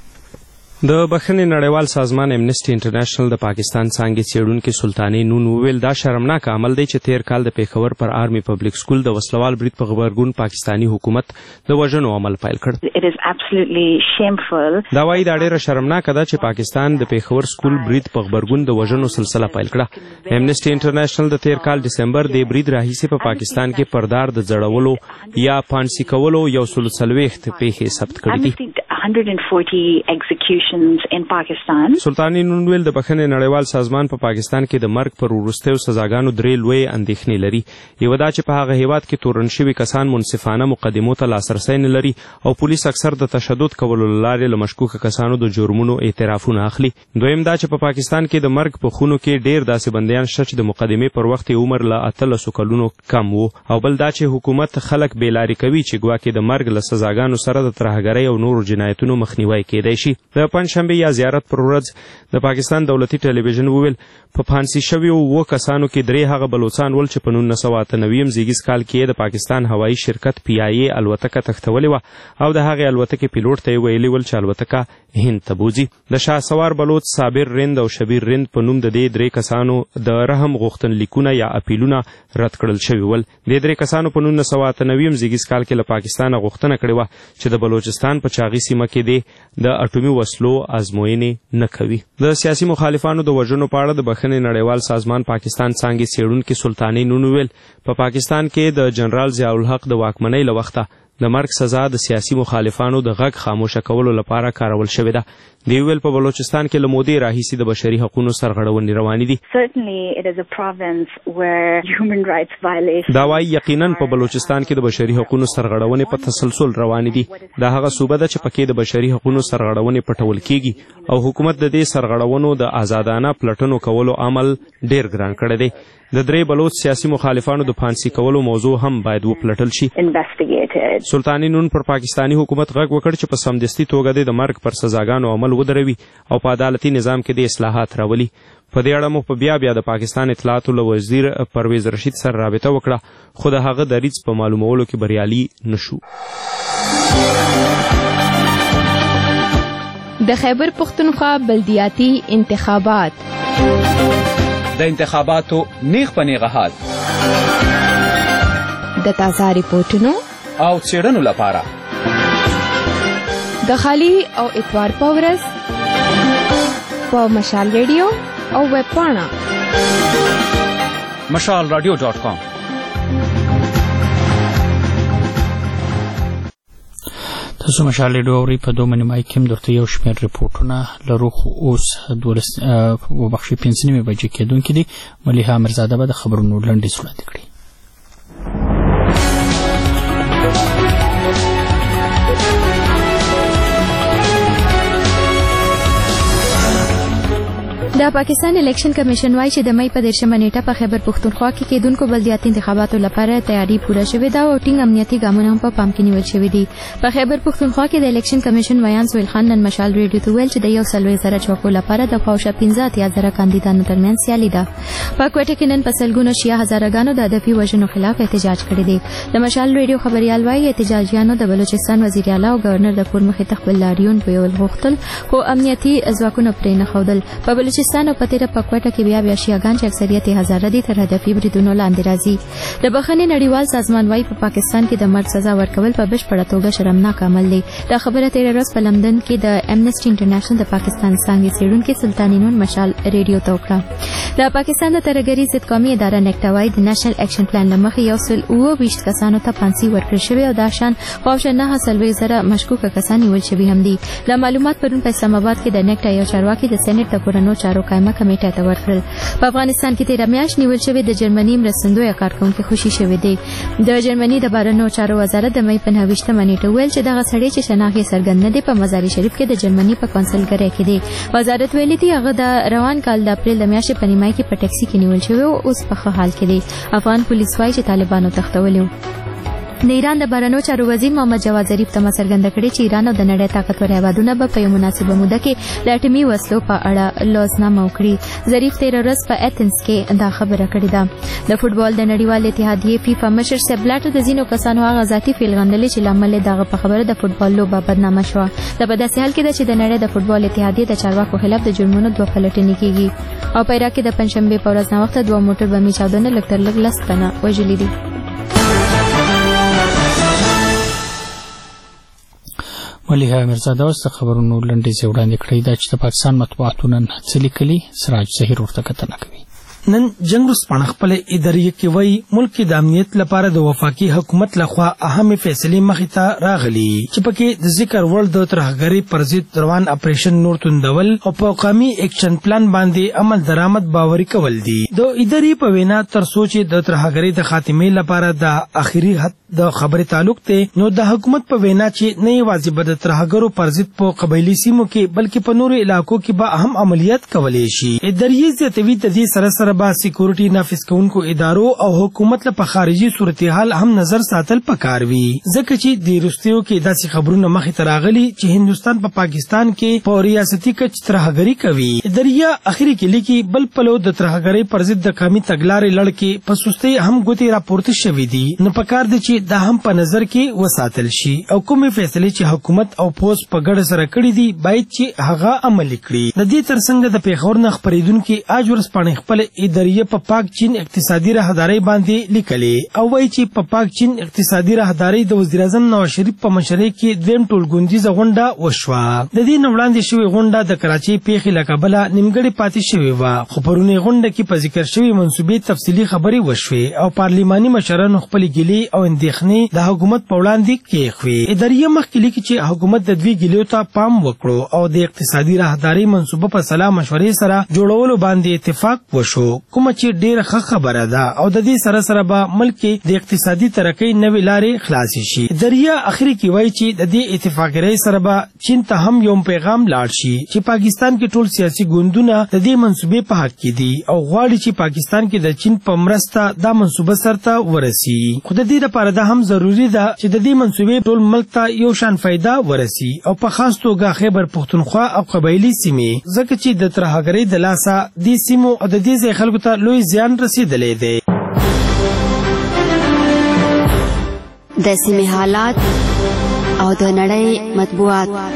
د بخښنې نړیوال سازمان امنسټي انټرنیشنل د پاکستان څانګې څېړونکي سلطاني نون وویل دا شرمناک عمل دی چې تیر کال د پیښور پر آرمي پبلک سکول د وسلوال برید په غبرګون پاکستاني حکومت د وژنو عمل پیل کړ. دا وایي دا ډېره شرمناکه ده چې پاکستان د پیښور سکول برید په غبرګون د وژنو سلسله پیل کړه. امنسټي انټرنیشنل د تیر کال ډسمبر د برید راهیسې په پاکستان کې پردار د ځړولو یا پانسي کولو یو سل څلوېښت پیښې ثبت کړي دي. one hundred forty executions in Pakistan. سلطاني نون ویل د بخښنې نړیوال سازمان په پاکستان کې د مرګ پر وروستیو سزاګانو درې لوی اندېښنې لري. یوه دا چې په هغه هیواد کې تورن شوي کسان منصفانه مقدمو ته لاسرسی نه لري او پولیس اکثر د تشدد کولو له لارې له مشکوکه کسانو د جرمونو اعترافونه اخلي. دویم دا چې په پاکستان کې د مرګ په خونو کې ډېر داسې بندیان شته چې د مقدمې پر وخت یې عمر له اتلسو کلونو کم و. او بل دا چې حکومت خلک بېلارې کوي چې ګواکې د مرګ له سزاګانو سره د ترهګرۍ او نورو جنایتونو مخنیوی کېدی شي. د پنجشنبې یا زیارت پر ورځ د پاکستان دولتي ټلویزیون وویل په پانسي شویو اووه کسانو کې درې هغه بلوڅان ول چې په نولس سوه اته نوي زیږیز کال کې د پاکستان هوایي شرکت پی آی ای الوتکه تښتولې وه او د هغې الوتکې پیلوټ ته یې ویلي ول چې الوتکه هند ته بوځي. د شاهسوار بلوڅ صابر رند او شبیر رند په نوم د دې درې کسانو د رحم غوښتنلیکونه یا اپیلونه رد کړل شوي ول. د درې کسانو په نولس سوه اته نوي زیږیز کال کې له پاکستانه غوښتنه کړې وه چې د بلوچستان په چاغي سیمه کې دی د اټومي وسلو ازموینې نه کوي. د سیاسي مخالفانو د وژنو په اړه د بخښنې نړیوال سازمان پاکستان څانګې څېړونکي سلطاني نون ویل په پاکستان کې د جنرال ضیاء الحق د واکمنۍ له وخته د مرګ سزا د سیاسي مخالفانو د غږ خاموشه کولو لپاره کارول شوې ده. دی ویل په بلوچستان کې له مودې راهیسې د بشري حقوقو سرغړونې روانې دي. دا وایي یقینا په بلوچستان کې د بشري حقوقو سرغړونې په تسلسل روانې دي. دا هغه صوبه ده چې پکې د بشري حقوقو سرغړونې پټول کېږي او حکومت د دې سرغړونو د آزادانه پلټنو کولو عمل ډېر ګران کړی دی. د درې بلوچ سیاسي مخالفانو د پانسي کولو موضوع هم باید وپلټل شي. سلطاني نون پر پاکستانی حکومت غږ وکړ چې په سمدستي توګه د مرګ پر سزاګانو عمل ودروي او په عدالتي نظام کې د اصلاحات راولي. په دې اړه مو په بیا بیا د پاکستان اطلاعاتو له وزیر پرویز رشید سره رابطه وکړه خو د هغه دریځ په معلومولو کې بریالي نشو. د خیبر پختونخوا بلدیاتي انتخابات د انتخاباتو نیغ په نیغه حال د تازه ریپورټونو او څېړنو لپاره د خالي او اتوار په ورځ په مشال ریډیو او ویب پاڼه مشال رادیو ډاټ کام. تاسو مشال ریډیو اورئ. په دوه نیمایي کې هم درته یو شمېر ریپورټونه لرو خو اوس دولس وبخښئ پنځه نیمې بجې کېدونکي دي. ملیحه امیرزاده به د خبرونو لنډیز وړاندې کړي. د پاکستان الیکشن کمیشن وايي چې د مې په دیرشمه نیټه په خیبر پختونخوا کې کېدونکو بلدیاتي انتخاباتو لپاره تیاری پوره شوې ده او ټینګ امنیتي ګامونه هم په پام کې نیول شوي دي. په خیبر پختونخوا کې د الیکشن کمیشن ویان سویل خان نن مشال ریډیو ته ویل چې د یو څلوېښت زره چوکو لپاره د خواوشا پنځه اتیا زره کاندیدانو ترمنځ سیالي ده. په کوټه کې نن په سلګونو شیعه هزارګانو د هدفي وژنو خلاف احتجاج کړی دی. د مشال ریډیو خبريال وايي احتجاجیانو د بلوچستان وزیر اعلی او گورنر د کور مخې ته خپل لاریون ویول غوښتل خو امنیتي ځواکونه پرې نه ښودل. په بلوچستان او په تیره په کوټه کې بیا بیا شیعاګان چې اکثریت یې هزاره دي تر هدفي بریدونو لاندې راځي. د بخښنې نړیوال سازمان وايي په پاکستان کې د مرګ سزا ورکول په بشپړه توګه شرمناک عمل دی. دا خبره تیره ورځ په لندن کې د امنسټي انټرنیشنل د پاکستان څانګې څېړونکي سلطاني نون مشال ریډیو ته وکړه. د پاکستان د ترهګرۍ ضد قومي اداره نیکټا وايي د نېشنل اکشن پلان له مخې یو سل اووه ویشت کسانو ته پانسي ورکړل شوې او دا شان خواوشا نهه څلوېښت زره مشکوکه کسان نیول شوي هم دي. دا معلومات پرون په اسلام آباد کې د نیکټا یو چارواکي د سېنات د کورنو چارو قائمه کمیټه ته ورکړل. په افغانستان کې تیره میاشت نیول شوی د جرمني مرستندوی کارکونکي خوشي شوی دی. د جرمني د بهرنیو چارو وزارت د مې په نهه ویشتمه نیټه ویل چې دغه سړی چې شناخت یې څرګند نه دی په مزار شریف کې د جرمني په کونسلګرۍ کې دی. وزارت ویلي دی هغه د روان کال د اپریل د میاشتې په نیمایي کې په ټکسي کې نیول شوی او اوس په ښه حال کې دی. افغان پولیس وايي چې طالبانو تښتولی و. د ایران د بهرنیو چارو وزیر محمد جواد ظریف ته څرګنده کړې چې ایران او د نړۍ طاقتور هیوادونه به په یو مناسبه موده کې د اټومي وسلو په اړه لوزنامه وکړي. ظریف تیره ورځ په ایتنز کې دا خبره کړې ده. د فوټبال د نړیوال اتحادیې فیفا مشر سیپ بلاټر د ځینو کسانو هغه ذاتي فعل غندلې چې لامل یې دغه په خبره د فوټبال لوبه بدنامه شوه. دا په داسې حال کې ده چې د نړۍ د فوټبال اتحادیې د چارواکو خلاف د جرمونو دوه پلټنې کېږي او په عراق کې د پنجشنبې په ورځ ناوخته دوه موټر بمي چاودنه لږ تر لږ لس تنه وژلي دي. ملیحه امیرزاده اوس د خبرونو لنډیز وړاندې کړی دا چې د پاکستان مطبوعاتو نن څه لیکلي. سراج ظهیر ورته کتنه کوي. نن جنگ ورځپاڼه خپل ادارې کې وایي ملک د امنیت لپاره د وفاقي حکومت لخوا اهم فیصلې مخې ته راغلي چې پکې د ذکر وړ د ترهګرۍ پر ضد روان اپریشن نور توندول او په قومي اکشن پلان باندې عمل درآمد باوري کول دي. د ادارې په وینا تر څو چې د ترهګرۍ د خاتمې لپاره د اخري حد د خبرې تعلق ته نو د حکومت په وینا چې نه یوازې به د ترهګرو پر ضد په قبایلي سیمو کې بلکې په نورو علاقو کې به اهم عملیات کولی شي. ادارې زیاتوي د دې سره سره به سکیورټي نافذ کوونکو ادارو او حکومت له خارجي صورتحال هم نظر ساتل پکار وي ځکه چې د روسیو کې داسې خبرونه مخې ته راغلي چې هندستان په پاکستان کې په ریاستي کچ ترهګري کوي. ادارې اخري کې لیکي بل پلو د ترهګرۍ پر ضد د قومي تګلارې لړ کې په سستۍ هم ګوتې راپورته شوي دي. نو پکار دي چې دا هم په نظر کې وساتل شي او کومې فیصلې چې حکومت او پوز په ګډه سره کړې دي باید چې هغه عملي کړي. د دې ترڅنګ د پیښور نه خپرېدونکي آج ورځپاڼې خپل ادارې په پاک چین اقتصادي راهدارۍ باندې لیکلې او وایي چې په پاک چین اقتصادي راهدارۍ د وزیر اعظم نواز شریف په مشرۍ کې دویم ټولګونجیزه غونډه وشوه. د دې نه وړاندې شوې غونډه د کراچۍ پیښې له کبله نیمګړې پاتې شوې وه خو پرونۍ غونډه کې په ذکر شوې منصوبې تفصیلي خبرې وشوې او پارلماني مشرانو خپلې ګیلې او اندېښنې د حکومت په وړاندې کېښوې. ادارې مخکې لیکي چې حکومت د دوی ګیلو ته پام وکړو او د اقتصادي راهدارۍ منصوبه په سلا مشورې سره جوړولو باندې اتفاق وشو کومه چې ډېره ښه خبره ده او د دې سره سره به ملک کې د اقتصادي ترقۍ نوې لارې خلاصې شي. ادارې اخري کې وایي چې د دې اتفاقیې سره به چین ته هم یو پیغام لاړ شي چې پاکستان کې ټول سیاسي ګوندونه د دې منصوبې په حق کې دي او غواړي چې پاکستان کې د چین په مرسته دا منصوبه سرته ورسي. خو د دې لپاره دا هم ضروري ده چې د دې منصوبې ټول ملک ته یو شان فایده ورسي او په خاص توګه خیبر پختونخوا او قبایلي سیمې ځکه چې د ترهګرۍ د لاسه دې سیمو او د دې ځای خلکو ته لوی زیان رسیدلی دی. د سیمې حالات او د نړۍ مطبوعات.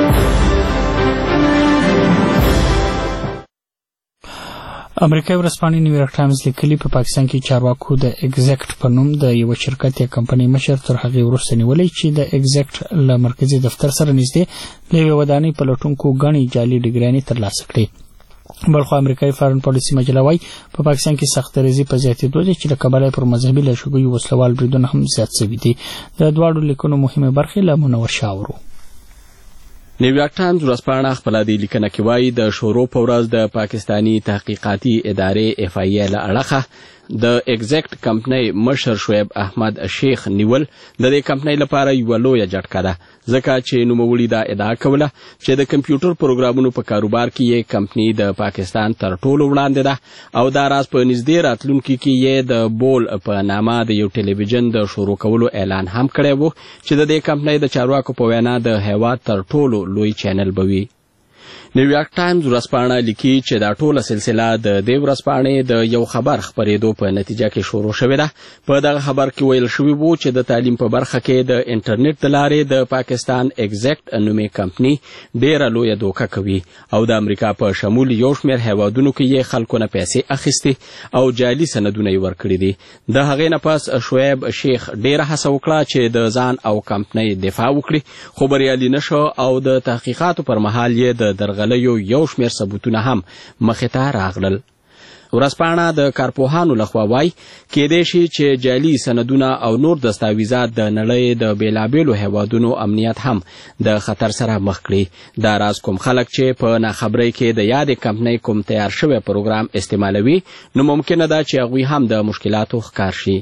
امریکایي ورځپاڼې نیویارک ټایمز لیکلي په پاکستان کې چارواکو د ایگزیکټ په نوم د یو شرکت یا کمپنۍ مشر تر هغې وروسته نیولی چې د ایگزیکټ له مرکزي دفتر سره نږدې له یوې ودانۍ پلټونکو ګڼې جعلي ډګرانې ترلاسه کړې. بلخو امریکایي فارن پالیسي مجله وايي په پاکستان کې سخت دریځي په زیاتېدو ده چې له کبله پر مذهبي لاشعوریو وسلوال بریدونه هم زیات شوي دي. د دواړو لیکنو مهمې برخې له منور شاه اورو. نیویارک ټایمز ورځپاڼه خپله دې لیکنه کې وایي د شورو په ورځ د پاکستاني تحقیقاتي ادارې اف آی ای له اړخه د ایگزیکټ کمپنۍ مشر شعیب احمد شیخ نیول د دې کمپنۍ لپاره یو لویه جټکه ده ځکه چې نوموړي دا ادعا کوله چې د کمپیوټر پروګرامونو په کاروبار کې یې کمپنۍ د پاکستان تر ټولو وړاندې ده او دا راز په نږدې راتلونکي کې یې د بول په نامه د یو ټلویزیون د شروع کولو اعلان هم کړی و چې د دې کمپنۍ د چارواکو په وینا د هیواد تر ټولو لوی چینل به وي. نیویارک ټایمز ورځپاڼه لیکي چې دا ټوله سلسله د دې ورځپاڼې د یو خبر خپرېدو په نتیجه کې شروع شوې ده. په دغه خبر کې ویل شوي وو چې د تعلیم په برخه کې د انټرنیټ د لارې د پاکستان ایگزیکټ نومې کمپنی ډېره لویه دوکه کوي او د امریکا په شمول یو شمېر هیوادونو کې یې خلکو نه پیسې اخیستې او جعلي سندونه یې ورکړي دي. د هغې نه پس شعیب شیخ ډېره هڅه وکړه چې د ځان او کمپنۍ دفاع وکړي خو بریالي نه شو او د تحقیقاتو پر مهال یې د درغلۍ یو یو شمېر ثبوتونه هم مخې ته راغلل. ورځپاڼه د کارپوهانو لخوا وایي کېدای شي چې جعلي سندونه او نور دستاویزات د نړۍ د بېلابېلو هیوادونو امنیت هم د خطر سره مخ کړي. دا راز کوم خلک چې په ناخبرۍ کې د یادې کمپنۍ کوم تیار شوی پروګرام استعمالوي نو ممکنه ده چې هغوی هم د مشکلاتو ښکار شي.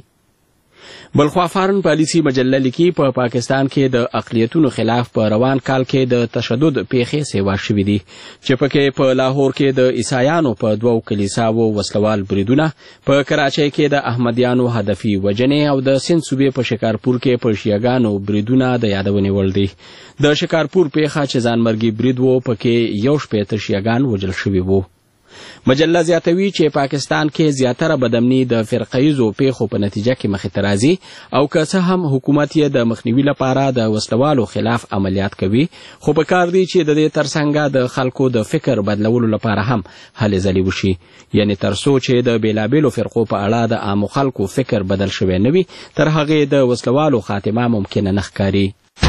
بلخوا فارن پالیسی مجله لیکي په پا پاکستان کې د اقلیتونو خلاف په روان کال کې د تشدد پیښې سیوا شوي دي چې پکې په لاهور کې د عیسایانو په دوو کلیساو وسلوال بریدونه، په کراچۍ کې د احمدیانو هدفي وژنې او د سند صوبې په شکارپور کې په شیعاګانو بریدونه د یادونې وړ دي. د شکارپور پیښه چې ځانمرګي برید و پکې یو شپېته شیعاګان وژل شوي وو. مجله زیاتوي چې پاکستان کې زیاتره بدامني د فرقهیزو پیښو په نتیجه کې مخې ته راځي او که څه هم حکومت یې د مخنیوي لپاره د وسلوالو خلاف عملیات کوي خو په کار دی چې د دې ترڅنګ د خلکو د فکر بدلولو لپاره هم هلې ځلې وشي، یعنی تر څو چې د بېلابېلو فرقو په اړه د عامو خلکو فکر بدل شوی نه وي تر هغې د وسلوالو خاتمه ممکنه نه ښکاري.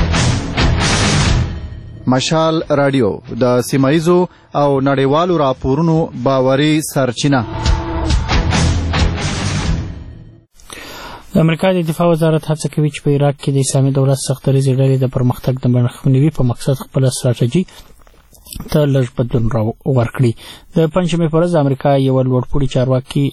مشال رادیو د سیمایزو او نړیوالو راپورونو باوري سرچینه. د امریکا د دفاع وزارت هڅه کوي چې په عراق کې د اسلامي دولت سختدریزې ډلې د پرمختګ د مخنیوي په مقصد خپل استراتیژي ته لږ بدلون ورکړي. د پنجشنبې په ورځ د امریکا یو لوړپوړي چارواکي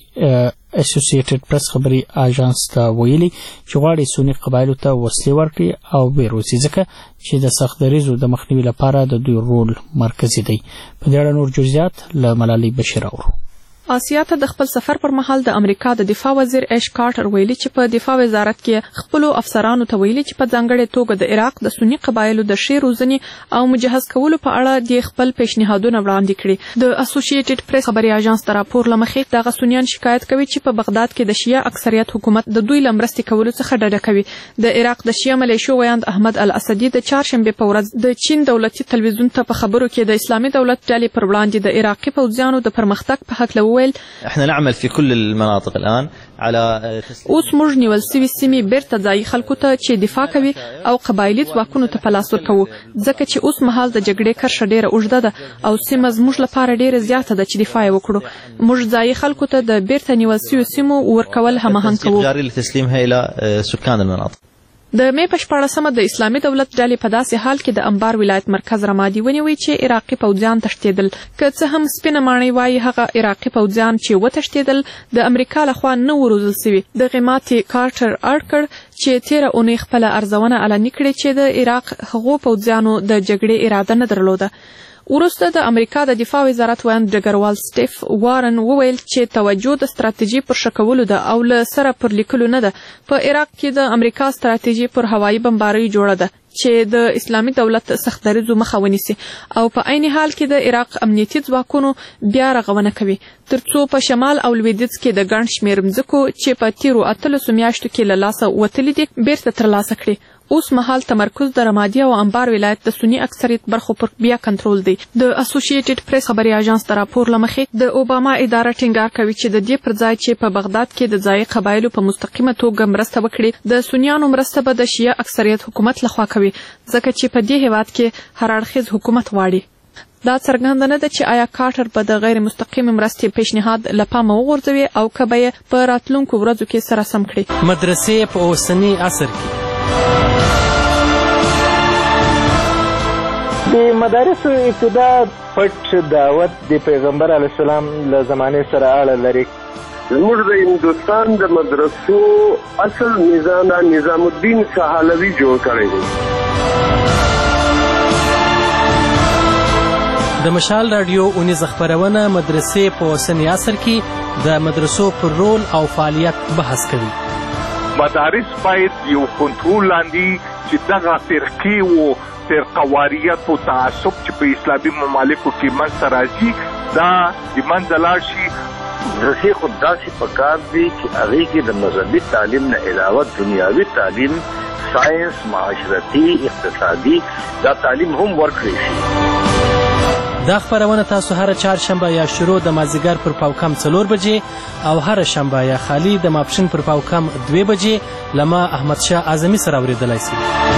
اسوسییټډ پریس خبري اژانس ته ویلي چې غواړي سني قبایلو ته وسلې ورکړي او بیروسي ځکه چې د سختدریزو د مخنیوي لپاره د دوی رول مرکزي دی. په دې اړه نور جزئیات له ملالۍ بشیر اورو. آسیا ته د خپل سفر پر مهال د امریکا د دفاع وزیر ایش کارټر ویلي چې په دفاع وزارت کې خپل افسرانو ته ویلي چې په ځانګړې توګه د عراق د سني قبایلو د ښې روزنې او مجهز کولو په اړه د خپل پیشنهادونه وړاندې کړي. د اسوسییټډ پریس خبري اژانس د راپور لمخې دغه سنیان شکایت کوي چې په بغداد کې د شیعه اکثریت حکومت د دوی لمرستي کولو څخه ډډه کوي. د عراق د شیعه ملیشو ویاند احمد الاسدي د چهارشنبه په ورځ د چین دولتي تلویزیون ته په خبرو کې د اسلامي دولت ډلې پر وړاندې د عراقي پوځیانو د پرمختګ په هکله وویل احنا نعمل في كل المناطق الان على اوس موږ نیول سوي سیمې بیرته ځایي خلکو ته چې دفاع کوي او قبایلي ځواکونو ته په لاس ورکوو ځکه چې اوس مهال د جګړې کرښه ډېره اوږده ده او سیمه زموږ لپاره ډېره زیاته ده چې دفاع یې وکړو. موږ ځایي خلکو ته د بیرته نیول سویو سیمو ورکول هماهنګ کوو. جاري لتسليمها الى سكان المناطق. د مې په شپاړسمه د اسلامي دولت ډلې په داسې حال کې د انبار ولایت مرکز رمادي ونیوی چې عراقي پوځیان تښتېدل. که څه هم سپینه ماڼۍ وایي هغه عراقي پوځیان چې وتښتېدل د امریکا لخوا نه وو روزل سوي. دغې ماتې کارټر اړ کړ چې تېره اونۍ خپله ارزونه علني کړې چې د عراق هغو پوځیانو د جګړې اراده نه درلوده. وروسته د امریکا د دفاع وزارت ویاند ډګروال سټیف وارن وویل چې توجه د ستراتیژي پر ښه کولو ده او له سره پر لیکلو نه ده. په عراق کې د امریکا ستراتیژي پر هوایي بمبارۍ جوړه ده چې د اسلامي دولت سختدریزو مخه ونیسي او په عین حال کې د عراق امنیتي ځواکونو بیا رغونه کوي تر څو په شمال او لویدیځ کې د ګڼ شمېر مځکو چې په تیرو اتلسو میاشتو کې له لاسه وتلي دي بیرته ترلاسه کړي. اوس مهال تمرکز د رمادي او انبار ولایت د سني اکثریت برخو پر بیا کنټرول دی. د اسوسییټډ پریس خبري اژانس د راپور لمخې د اوباما اداره ټینګار کوي چې د دې پر ځای چې په بغداد کې د ځایي قبایلو په مستقیمه توګه مرسته وکړي د سنیانو مرسته به د شیعه اکثریت حکومت لخوا کوي ځکه چې په دې هیواد کې هر اړخیز حکومت غواړي. دا څرګنده نه ده چې آیا کارټر به د غیر مستقیم مرستې پیشنهاد له پامه وغورځوي او که به یې په راتلونکو ورځو کې سره سم کړي. مدرسې په اوسني عصر کې د مدارسو ابتدا پټ دعوت د پیغمبر علیه السلام له زمانې سره اړه لري. زموږ د هندوستان د مدرسو اصل نظام نظام الدین سهالوي جوړ کړی دی. د مشال رادیو اونیز خبرونه مدرسې په اوسنی عصر کې د مدرسو پر رول او فعالیت بحث کوي. مدارس باید یو کنټرول لاندې چې دغه فرقې و فرقواریت او تعصب چې په اسلامي ممالکو کې منځته راځي دا د منځه لاړ شي. مدرسې خو داسې پکار دي چې هغې کې د مذهبي تعلیم نه علاوه دنیاوي تعلیم، ساینس، معاشرتي، اقتصادي دا تعلیم هم ورکړی شي. دا خبرونه تاسو هر چهارشنبه یا شروع د مازدیګر پر پاوکم څلور بجې او هر شنبه یا خالی د ماپښین پر پاوکم دوه بجې لما احمد شاه اعظمي سره اوریدلای شي.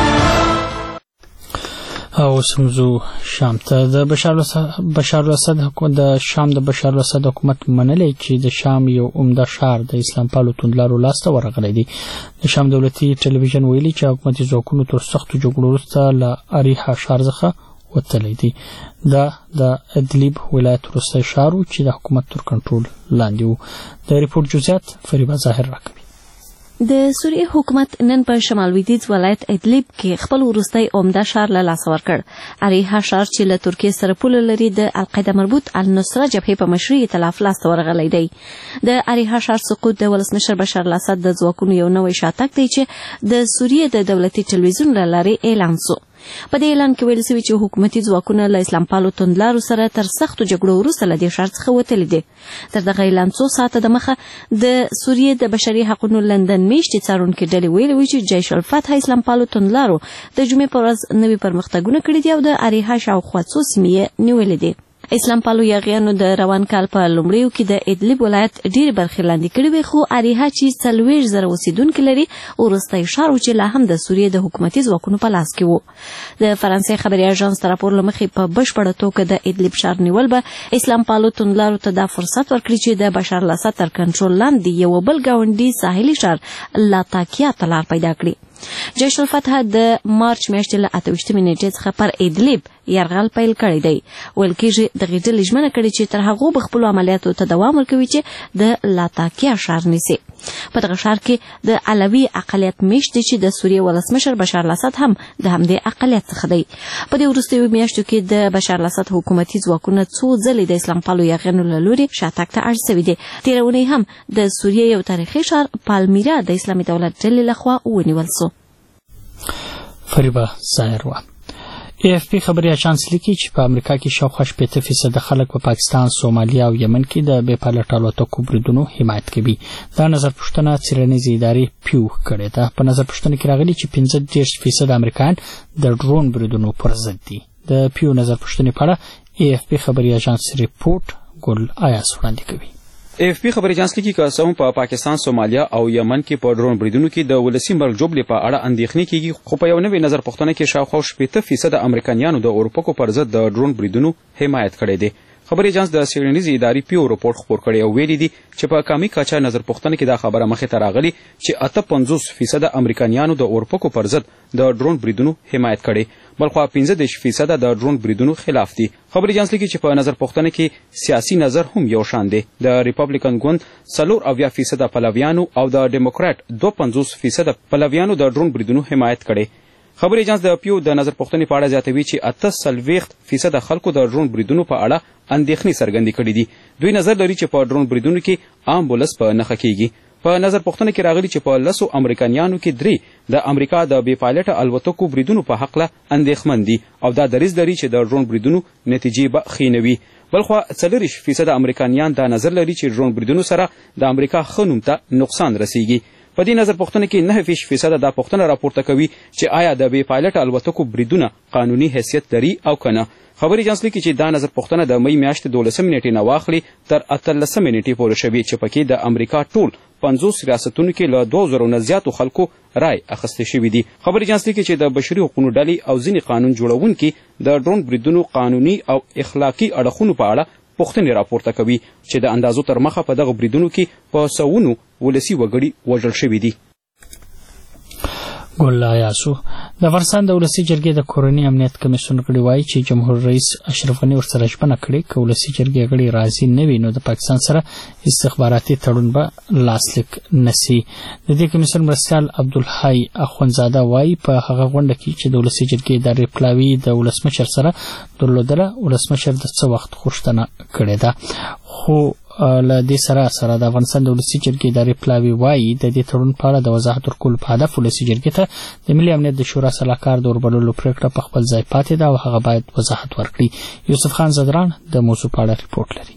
او سمزو شام ته د بشار بشار الاسد حکومت د شام د بشار الاسد حکومت منلې چې د شام یو عمده شهر د اسلام پالو توندلارو لاسته ورغلی دی. د شام دولتي ټلویزیون ویلي چې حکومتي ځواکونو تر سختو جګړو وروسته له اریحا ښار څخه وتلی دی. دا د ادلیب ولایت وروستی ښار و چې د حکومت تر کنټرول لاندې و. د ریپورټ جزئیات فریبه ظاهر راکوي. د سوریې حکومت نن په شمال لویدیځ ولایت ادلیب کې خپل وروستی عمده ښار له لاسه ورکړ. اریحا ښار چې له ترکیې سره پوله لري د القاعده مربوط النصره جبهې په مشرۍ ائتلاف لاسته ورغلی دی. د اریحا ښار سقوط د ولسمشر بشار الاسد د ځواکونو یو نوی شاتګ دی چې د سوریې د دولتي ټلویزیون له لارې اعلان سو. په دې اعلان کې ویل شوي چې حکومتي ځواکونه له اسلام پالو توندلارو سره تر سختو جګړو وروسته له دې ښار څخه وتلي دي. تر دغه اعلان څو ساعته دمخه د سوریې د بشري حقوقو لندن میشتې څارونکي ډلې ویلي وي چې جیش الفتح اسلام پالو توندلارو د جمعې په ورځ نوي پرمختګونه کړي دي او د اریحا شاوخوا څو سیمې یې نیولې دي. اسلام پالو یاغیانو د روان کال په لومړیو کې د ادلیب ولایت ډېرې برخې لاندې کړې وې، خو اریحا چې څلوېښت زره اوسېدونکي لري وروستی ښار و چې لا هم د سوریې د حکومتي ځواکونو په لاس کې و. د فرانسې خبري اژانس د راپور له مخې په بشپړه توګه د ادلیب ښار نیول به اسلام پالو توندلارو ته دا فرصت ورکړي چې د بشار الاسد تر کنټرول لاندې یو بل ګاونډي ساحلي ښار لاتاکیا ته لار پیدا کړي. جیش الفتح د مارچ میاشتې له اته ویشتمې نیټې څخه پر ادلیب یرغل پیل کړی دی. ویل کېږي دغې ډلې ژمنه کړې چې تر هغو به خپلو عملیاتو ته دوام ورکوي چې د لاتاکیا ښار نیسي. په دغه ښار کې د علوي اقلیت میشت دی چې د سوریې ولسمشر بشار الاسد هم د همدې اقلیت څخه دی. په دې وروستیو میاشتو کې د بشار الاسد حکومتي ځواکونه څو ځلې د اسلام پالو یاغیانو له لورې شاتګ ته اړ سوي دي. تېره اونۍ هم د سوریې یو تاریخي ښار پالمیرا د اسلامي دولت ډلې لخوا ونیول سو. فریبه ظاهر وه. ای اف پی خبري اژانس لیکي چې په امریکا کې شاوخوا شپېته فیصد خلک په پاکستان، سومالیا او یمن کې د بې پایلټ الوتکو بریدونو حمایت کوي. دا نظر پوښتنه څېړنیزې ادارې پیو کړې ده. په نظر پوښتنه کې راغلي چې پنځه دېرش فیصد امریکایان د ډرون بریدونو پر ضد دي. د پیو نظر پوښتنې په اړه ای اف پی خبري اژانس ریپورټ ګل آیاس وړاندې کوي. ای اف پی خبري اژانس لیکي که څه هم په پاکستان، سومالیا او یمن کې په ډرون بریدونو کې د ولسي مرګ ژوبلې په اړه اندېښنې کېږي، خو په یو نوې نظر پوښتنه کې شاوخوا شپېته فیصد امریکایانو د اروپکو پر ضد د ډرون بریدونو حمایت کړی دی. خبري اژانس د څېړنیزې ادارې پیو رپورټ خپور کړی او ویلي دي چې په کامي کچه نظر پوښتنه کې دا خبره مخې ته راغلي چې اته پنځوس فیصد امریکایانو د اروپکو پر ضد د ډرون بریدونو حمایت کړی، بلخوا پنځه دېرش فیصد د ډرون بریدونو خلاف دي. خبري اژانس لیکي چې په نظر پوښتنه کې سیاسي نظر هم یو شان دی. د ریپبلیکن ګوند څلور اویا فیصد پلویانو او د ډیموکرات دوه پنځوس فیصد پلویانو د ډرون بریدونو حمایت کړی. خبري اژانس د پیو د نظر پوښتنې په اړه زیاتوي چې اته څلوېښت فیصد خلکو د ډرون بریدونو په اړه اندېښنې څرګندې کړې دي. دوی نظر لري چې په ډرون بریدونو کې عام ولس په نښه کېږي. په نظر پوښتنه کې راغلي چې په لسو امریکایانو کې درې د امریکا د بې پایلټه الوتکو بریدونو په هکله اندېښمن دي او دا دریځ لري چې د ډرون بریدونو نتیجې به ښې نه وي. بلخوا څلوېښت فیصد امریکایان دا نظر لري چې ډرون بریدونو سره د امریکا ښه نوم ته نقصان رسیږي. په دې نظر پوښتنه کې نهه فیصد فیصد دا پوښتنه راپورته کوي چې آیا د بې پایلټه الوتکو بریدونه قانوني حیثیت لري او که نه. خبري اژانس لیکي چې دا نظر پوښتنه د مۍ میاشتې دولسمې نیټې نه واخلي تر اتلسمې نیټې پورې شوې چې پکې د امریکا ټول پنځوس ریاستونو کې له دوه زرو نه زیاتو خلکو رای اخیستې شوي دي. خبري اژانس لیکي چې د بشري حقوقو ډلې او ځینې قانون جوړونکي د ډرون بریدونو قانوني او اخلاقي اړخونو په اړه پوښتنې راپورته کوي چې د اندازو تر مخه په دغه بریدونو کې په سوونو ولسي وګړي وژل شوي دي. ګل آیاسو. د افغانستان د ولسي جرګې د کورني امنیت کمیسیون غړي وایي چې جمهور رئیس اشرف غني ورسره ژمنه کړې که ولسي جرګې غړي راضي نه وي نو د پاکستان سره استخباراتي تړون به لاسلیک نشي. د دې کمیسیون مرستیال عبدالحی اخونزاده وایي په هغه غونډه کې چې د ولسي جرګې ادارې پلاوي د ولسمشر سره درلودله ولسمشر د څه وخت غوښتنه کړې ده. خو له دې سره سره د افغانستان د ولسي جرګې ادارې پلاوي وایي د دې تړون په اړه د وضاحت ورکولو په هدف ولسي جرګې ته د ملي امنیت د شورا سلاکار د وربللو پرېکړه په خپل ځای پاتې ده او هغه باید وضاحت ورکړي. یوسف خان زدران د موضوع په اړه ریپورت لري.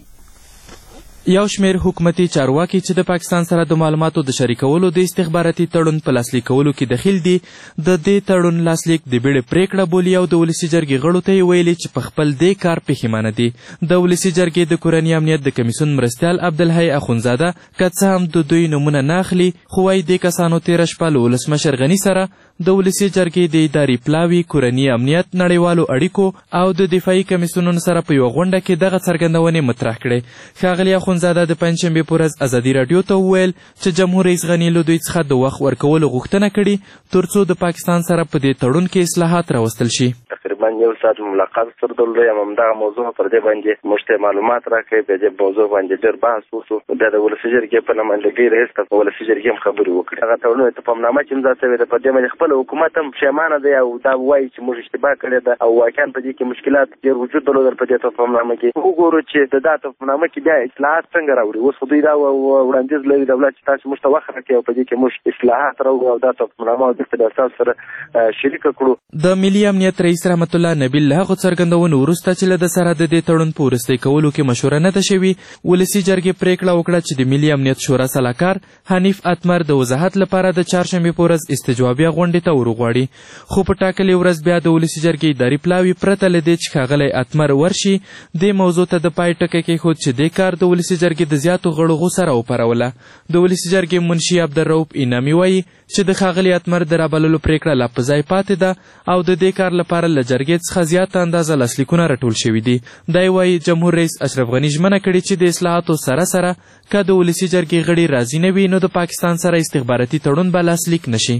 یو شمیر حکومتي چارواکي چې د پاکستان سره د معلوماتو د شریکولو د استخباراتي تړون په لاسلیک کولو کې دخیل دي د دې تړون لاسلیک د بیړې پریکړه بولي او د ولسي جرګې غړو ته یې ویلي چې په خپل دې کار پښیمانه دي. د ولسي جرګې د کورني امنیت د کمیسیون مرستیال عبدالحی اخونزاده که څه هم د دوی نومونه نه اخلي خو وايي دې کسانو تېره شپه له ولسمشر غني سره د ولسي جرګې د ادارې پلاوي کورني امنیت نړیوالو اړیکو او د دفاعي کمیسیونونو سره په یوه غونډه کې دغه څرګندونې مطرح کړې. ښاغلي اخونزاده د پنجشنبې په ورځ ازادي راډیو ته وویل چې جمهور رئیس غني له دوی څخه د وخت ورکولو غوښتنه کړې تر څو د پاکستان سره په دې تړون کې اصلاحات راوستل شي. تقریبا یو ساعت ملاقات سره درلود یم همدغه موضوع پر دې باندې موږ ته معلومات راکړې په دې موضوع باندې ډېر بحث وشو. بیا د ولسي جرګې په نمایندګۍ رئیس ته په ولسي جرګې هم خبرې وکړې. هغه تړون اتفاقنامه چې امضا شوې ده په دې باندې خپل حکومت هم پښیمانه دی او دا وایي چې موږ اشتباه کړې ده او واقعا په دې کې مشکلات ډېر وجود درلودل په دې اتفاقنامه کې. وګورو چې د دې اتفاقنامه کې بیا اصلاحات څنګه راوړي. اوس خو دوی دا وړاندیز لري دولت چې تاسو موږ ته وخت راکړئ او په دې کې موږ اصلاحات راوړو او دا اتفاقنامه دلته د اساس سره شریکه کړو. د ملي امنیت رئیس رحمت الله نبیل له هغو څرګندونو وروسته چې له ده سره د دې تړون په وروستي کولو کې مشوره نه ده شوې ولسي جرګې پریکړه وکړه چې د ملي امنیت شورا سلاکار حنیف اتمر د وضاحت لپاره د چهارشنبې په ورځ استجوابیه غونډې ته ورغواړي. خو په ټاکلې ورځ بیا د ولسي جرګې اداري پلاوي پرته له دې چې ښاغلی اتمر ورشي دې موضوع ته د پای ټکی کېښود چې دې کار د ولسي جرګې د زیاتو غړو غوسه راوپاروله. د ولسي جرګې منشي عبدالرؤف انعامي وایي چې د ښاغلي اتمر د رابللو پریکړه لا په ځای پاتې ده او د دې کار لپاره له جرګې څخه زیاته اندازه لاسلیکونه راټول شوي دي. دی وایي جمهور رئیس اشرف غني ژمنه کړې چې د اصلاحاتو سره سره که د ولسي جرګې غړي راضي نه وي نو د پاکستان سره استخباراتي تړون به لاسلیک نشي.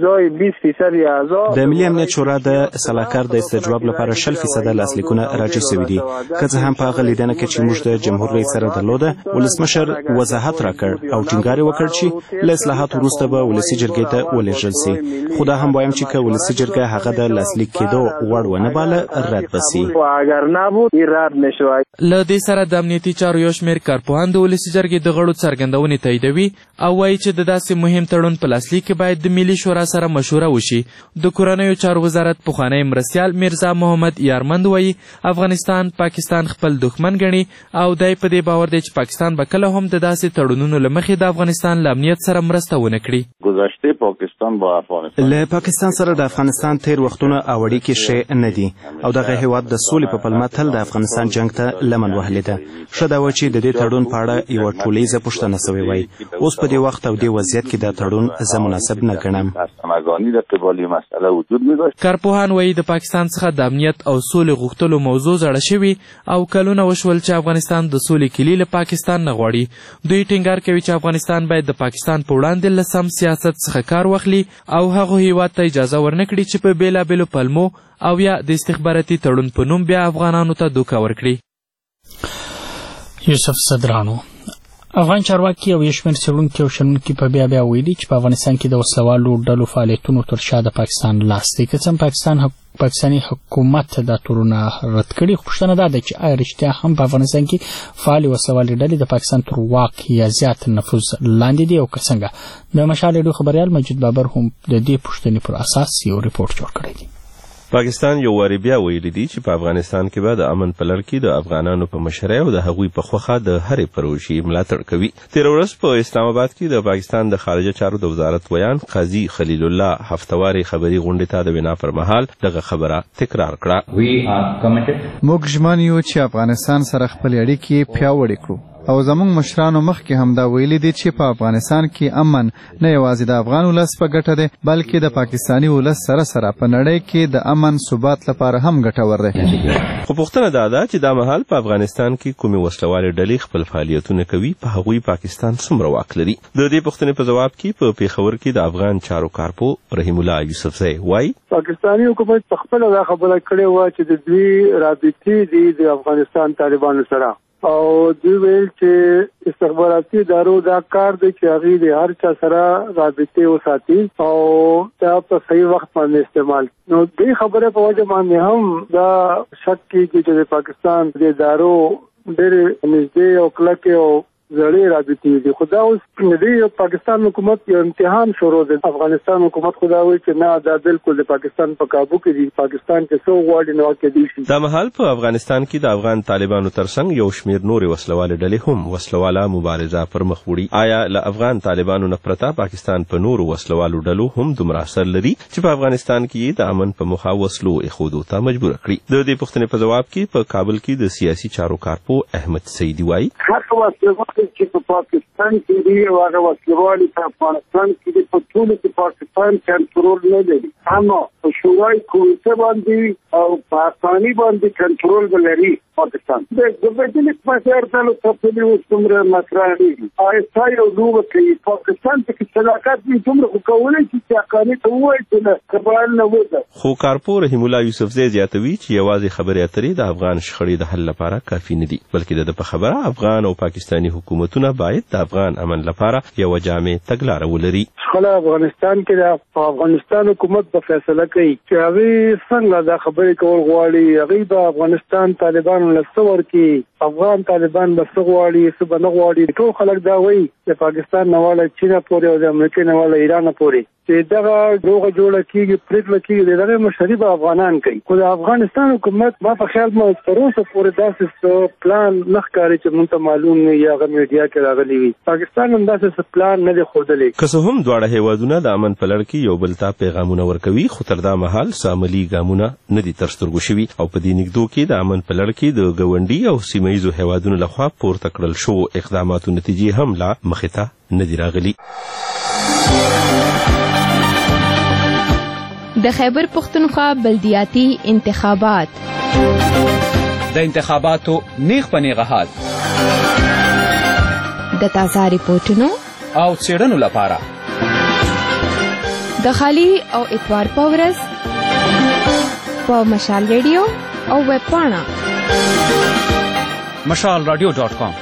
د ملي امنیت شورا د سلاکار د استجواب لپاره شل فیصده لاسلیکونه راجع شوي دي. که څه هم په هغه لیدنه کې چې موږ د جمهور رئیس سره درلوده ولسمشر وضاحت راکړ او ټینګار یې وکړ چې له اصلاحاتو وروسته به ولسي جرګې ته ولېږل سي. خو دا هم وایم چې که ولسي جرګه هغه د لاسلیک کېدو وړ ونه باله رد به سي. له دې سره د امنیتي چارو یو شمېر کارپوهان د ولسي جرګې د غړو څرګندونې تاییدوي او وایي چې د داسې مهم تړون په لاسلیک کې باید د ملي شورا سره مشوره وشي. د کورنیو چارو وزارت پخوانی مرستیال میرزا محمد یارمند وایي افغانستان پاکستان خپل دښمن ګڼي او دی په دې باور دی چې پاکستان به کله هم د داسې تړونونو له مخې د افغانستان له امنیت سره مرسته ونه کړي. له پاکستان سره د افغانستان تیر وختونه او اړیکې ښې نه دي او دغه هیواد د سولې په پلمه تل د افغانستان جنګ ته لمن وهلې ده. ښه دا وه چې د دې تړون په اړه یوه ټولیزه پوښتنه سوې وای. اوس په دې وخت او دې وضعیت کې دا تړون زه مناسب نه ګڼم. کارپوهان وایي د پاکستان څخه د امنیت او سولې غوښتلو موضوع زړه شوي او کلونه وشول چې افغانستان د سولې کلي له پاکستان نه غواړي. دوی ټینګار کوي چې افغانستان باید د پاکستان په وړاندې له سم سیاست څخه کار واخلي او هغو هیواد ته اجازه ورنه کړي چې په بېلابېلو پلمو او یا د استخباراتي تړون په نوم بیا افغانانو ته دوکه ورکړي. یوسف صدرانو افغان چارواکي او یو شمېر څېړونکي او شنونکي په بیا بیا ویلي چې په افغانستان کې د وسلوالو ډلو فعالیتونو تر شا د پاکستان لاس دی. که څه هم پاکستان پاکستاني حکومت دا تورونه رد کړي خو پوښتنه دا ده چې آیا رښتیا هم په افغانستان کې فعالې وسلوالې ډلې د پاکستان تر واک یا زیات نفوذ لاندې دي او که څنګه. د مشال ریډیو خبریال مجید بابر هم د دې پوښتنې پر اساس یو ریپورت جوړ کړی دی. پاکستان یو واری بیا ویلي دي چې په افغانستان کې به د امن په لړ کې د افغانانو په مشرۍ او د هغوی په خوښه د هرې پروژې ملاتړ کوي. تېره ورځ په اسلام آباد کې د پاکستان د خارجه چارو د وزارت ویان قاضي خلیل الله هفتوارې خبري غونډې ته د وینا پر مهال دغه خبره تکرار کړه. موږ ژمن یو چې افغانستان سره خپل اړیکې پیاوړې کړو او زموږ مشرانو مخکې هم دا ویلي دي چې په افغانستان کې امن نه یوازې د افغان ولس په ګټه دی بلکې د پاکستاني ولس سره سره په نړۍ کې د امن ثبات لپاره هم ګټور دی. خو پوښتنه دا ده چې دا مهال په افغانستان کې کومې وسلوالې ډلې خپل فعالیتونه کوي په هغوی پاکستان څومره واک لري؟ د دې پوښتنې په ځواب کې په پیښور کې د افغان چارو کارپو رحیم الله یوسفزی وایي پاکستاني حکومت په خپل دا خبره کړې و چې د دوی رابطې دي د افغانستان طالبانو سره او دوی ویل چې استخباراتي ادارو دا کار دی چې هغه د هر چا سره رابطې وساتي او دا په صحیح وخت باندې استعمال. نو دې خبره په وجه باندې هم دا شک کیږي چې پاکستان د ادارو ډېر نږدې او کلکه او زړې رابطې دي. خدا اوس د پاکستان حکومت یو امتحان شروع دی. افغانستان حکومت خدا وایي چې نه دا بالکل د پاکستان په کابو کې دی. پاکستان کې څو غواړي نو کې دي شي. دا مهال په افغانستان کې د افغان طالبانو ترڅنګ یو شمېر نورې وسلواله ډلې هم وسلواله مبارزه پر مخ وړي. آیا له افغان طالبانو نه پرته پاکستان په نورو وسلوالو ډلو هم دومره اثر لري چې په افغانستان کې د امن په موخه وسلو ایښودو ته مجبور کړي؟ د دې پوښتنې په ځواب کې په کابل کې د سیاسي چارو کارپو احمد سیدی وایي چې په پاکستان کې دی او هغه وسلوالي په افغانستان کې دی په ټول کې پاکستان کنټرول نه لري. اما په شورای کمیټه باندې او په اساني باندې کنټرول ولري پاکستان. د ګوبېدل په ځای ته په دې وسمره مطرح دي. آی یو دوه کې پاکستان کې صلاحیت دي څومره کولای شي چې اقامه ته وایي چې کبال نه وځي. خو کارپو رحیم الله یوسفزی زیاتوي چې یوازې خبرې اترې د افغان شخړې د حل لپاره کافي نه دي بلکې د په خبره افغان او پاکستاني حکومتونه باید د افغان امن لپاره یو جامع تګلاره ولري. خلا افغانستان کې د افغانستان حکومت په فیصله کوي چې هغه څنګه دا خبرې کول غواړي. هغه د افغانستان طالبانو لسور کې افغان طالبان بس غواړي څه بنه غواړي. ټول خلک دا وایي چې پاکستان نواله چین پورې او د امریکا نواله ایران پورې چې دا روغه جوړه کیږي پریکړه کیږي دغه مشري به افغانان کوي. خو د افغانستان حکومت ما په خیال مې تر اوسه پورې داسې پلان نه ښکاري چې مونږ ته معلوم نه یا غو میډیا کې راغلي وي. پاکستان هم داسې پلان نه دی ښودلی. که څه هم دواړه هیوادونه د امن په لړ کې یو بل ته پیغامونه ورکوي خو تر دا مهال عملي ګامونه نه دي تر سترګو شوي او په دې نږدو کې د امن په لړ کې د ګاونډي او سیمه ییزو هیوادونو لخوا پورته کړل شوو اقداماتو نتیجې هم لا مخې ته نه دي راغلي. د خیبر پختونخوا بلدیاتي انتخابات د انتخاباتو نیغ په نیغه حال د تازه ریپورتونو او څېړنو لپاره د خالي او اتوار په ورځ په مشال ریډیو او ویب پاڼه مشال رادیو ډاټ کام.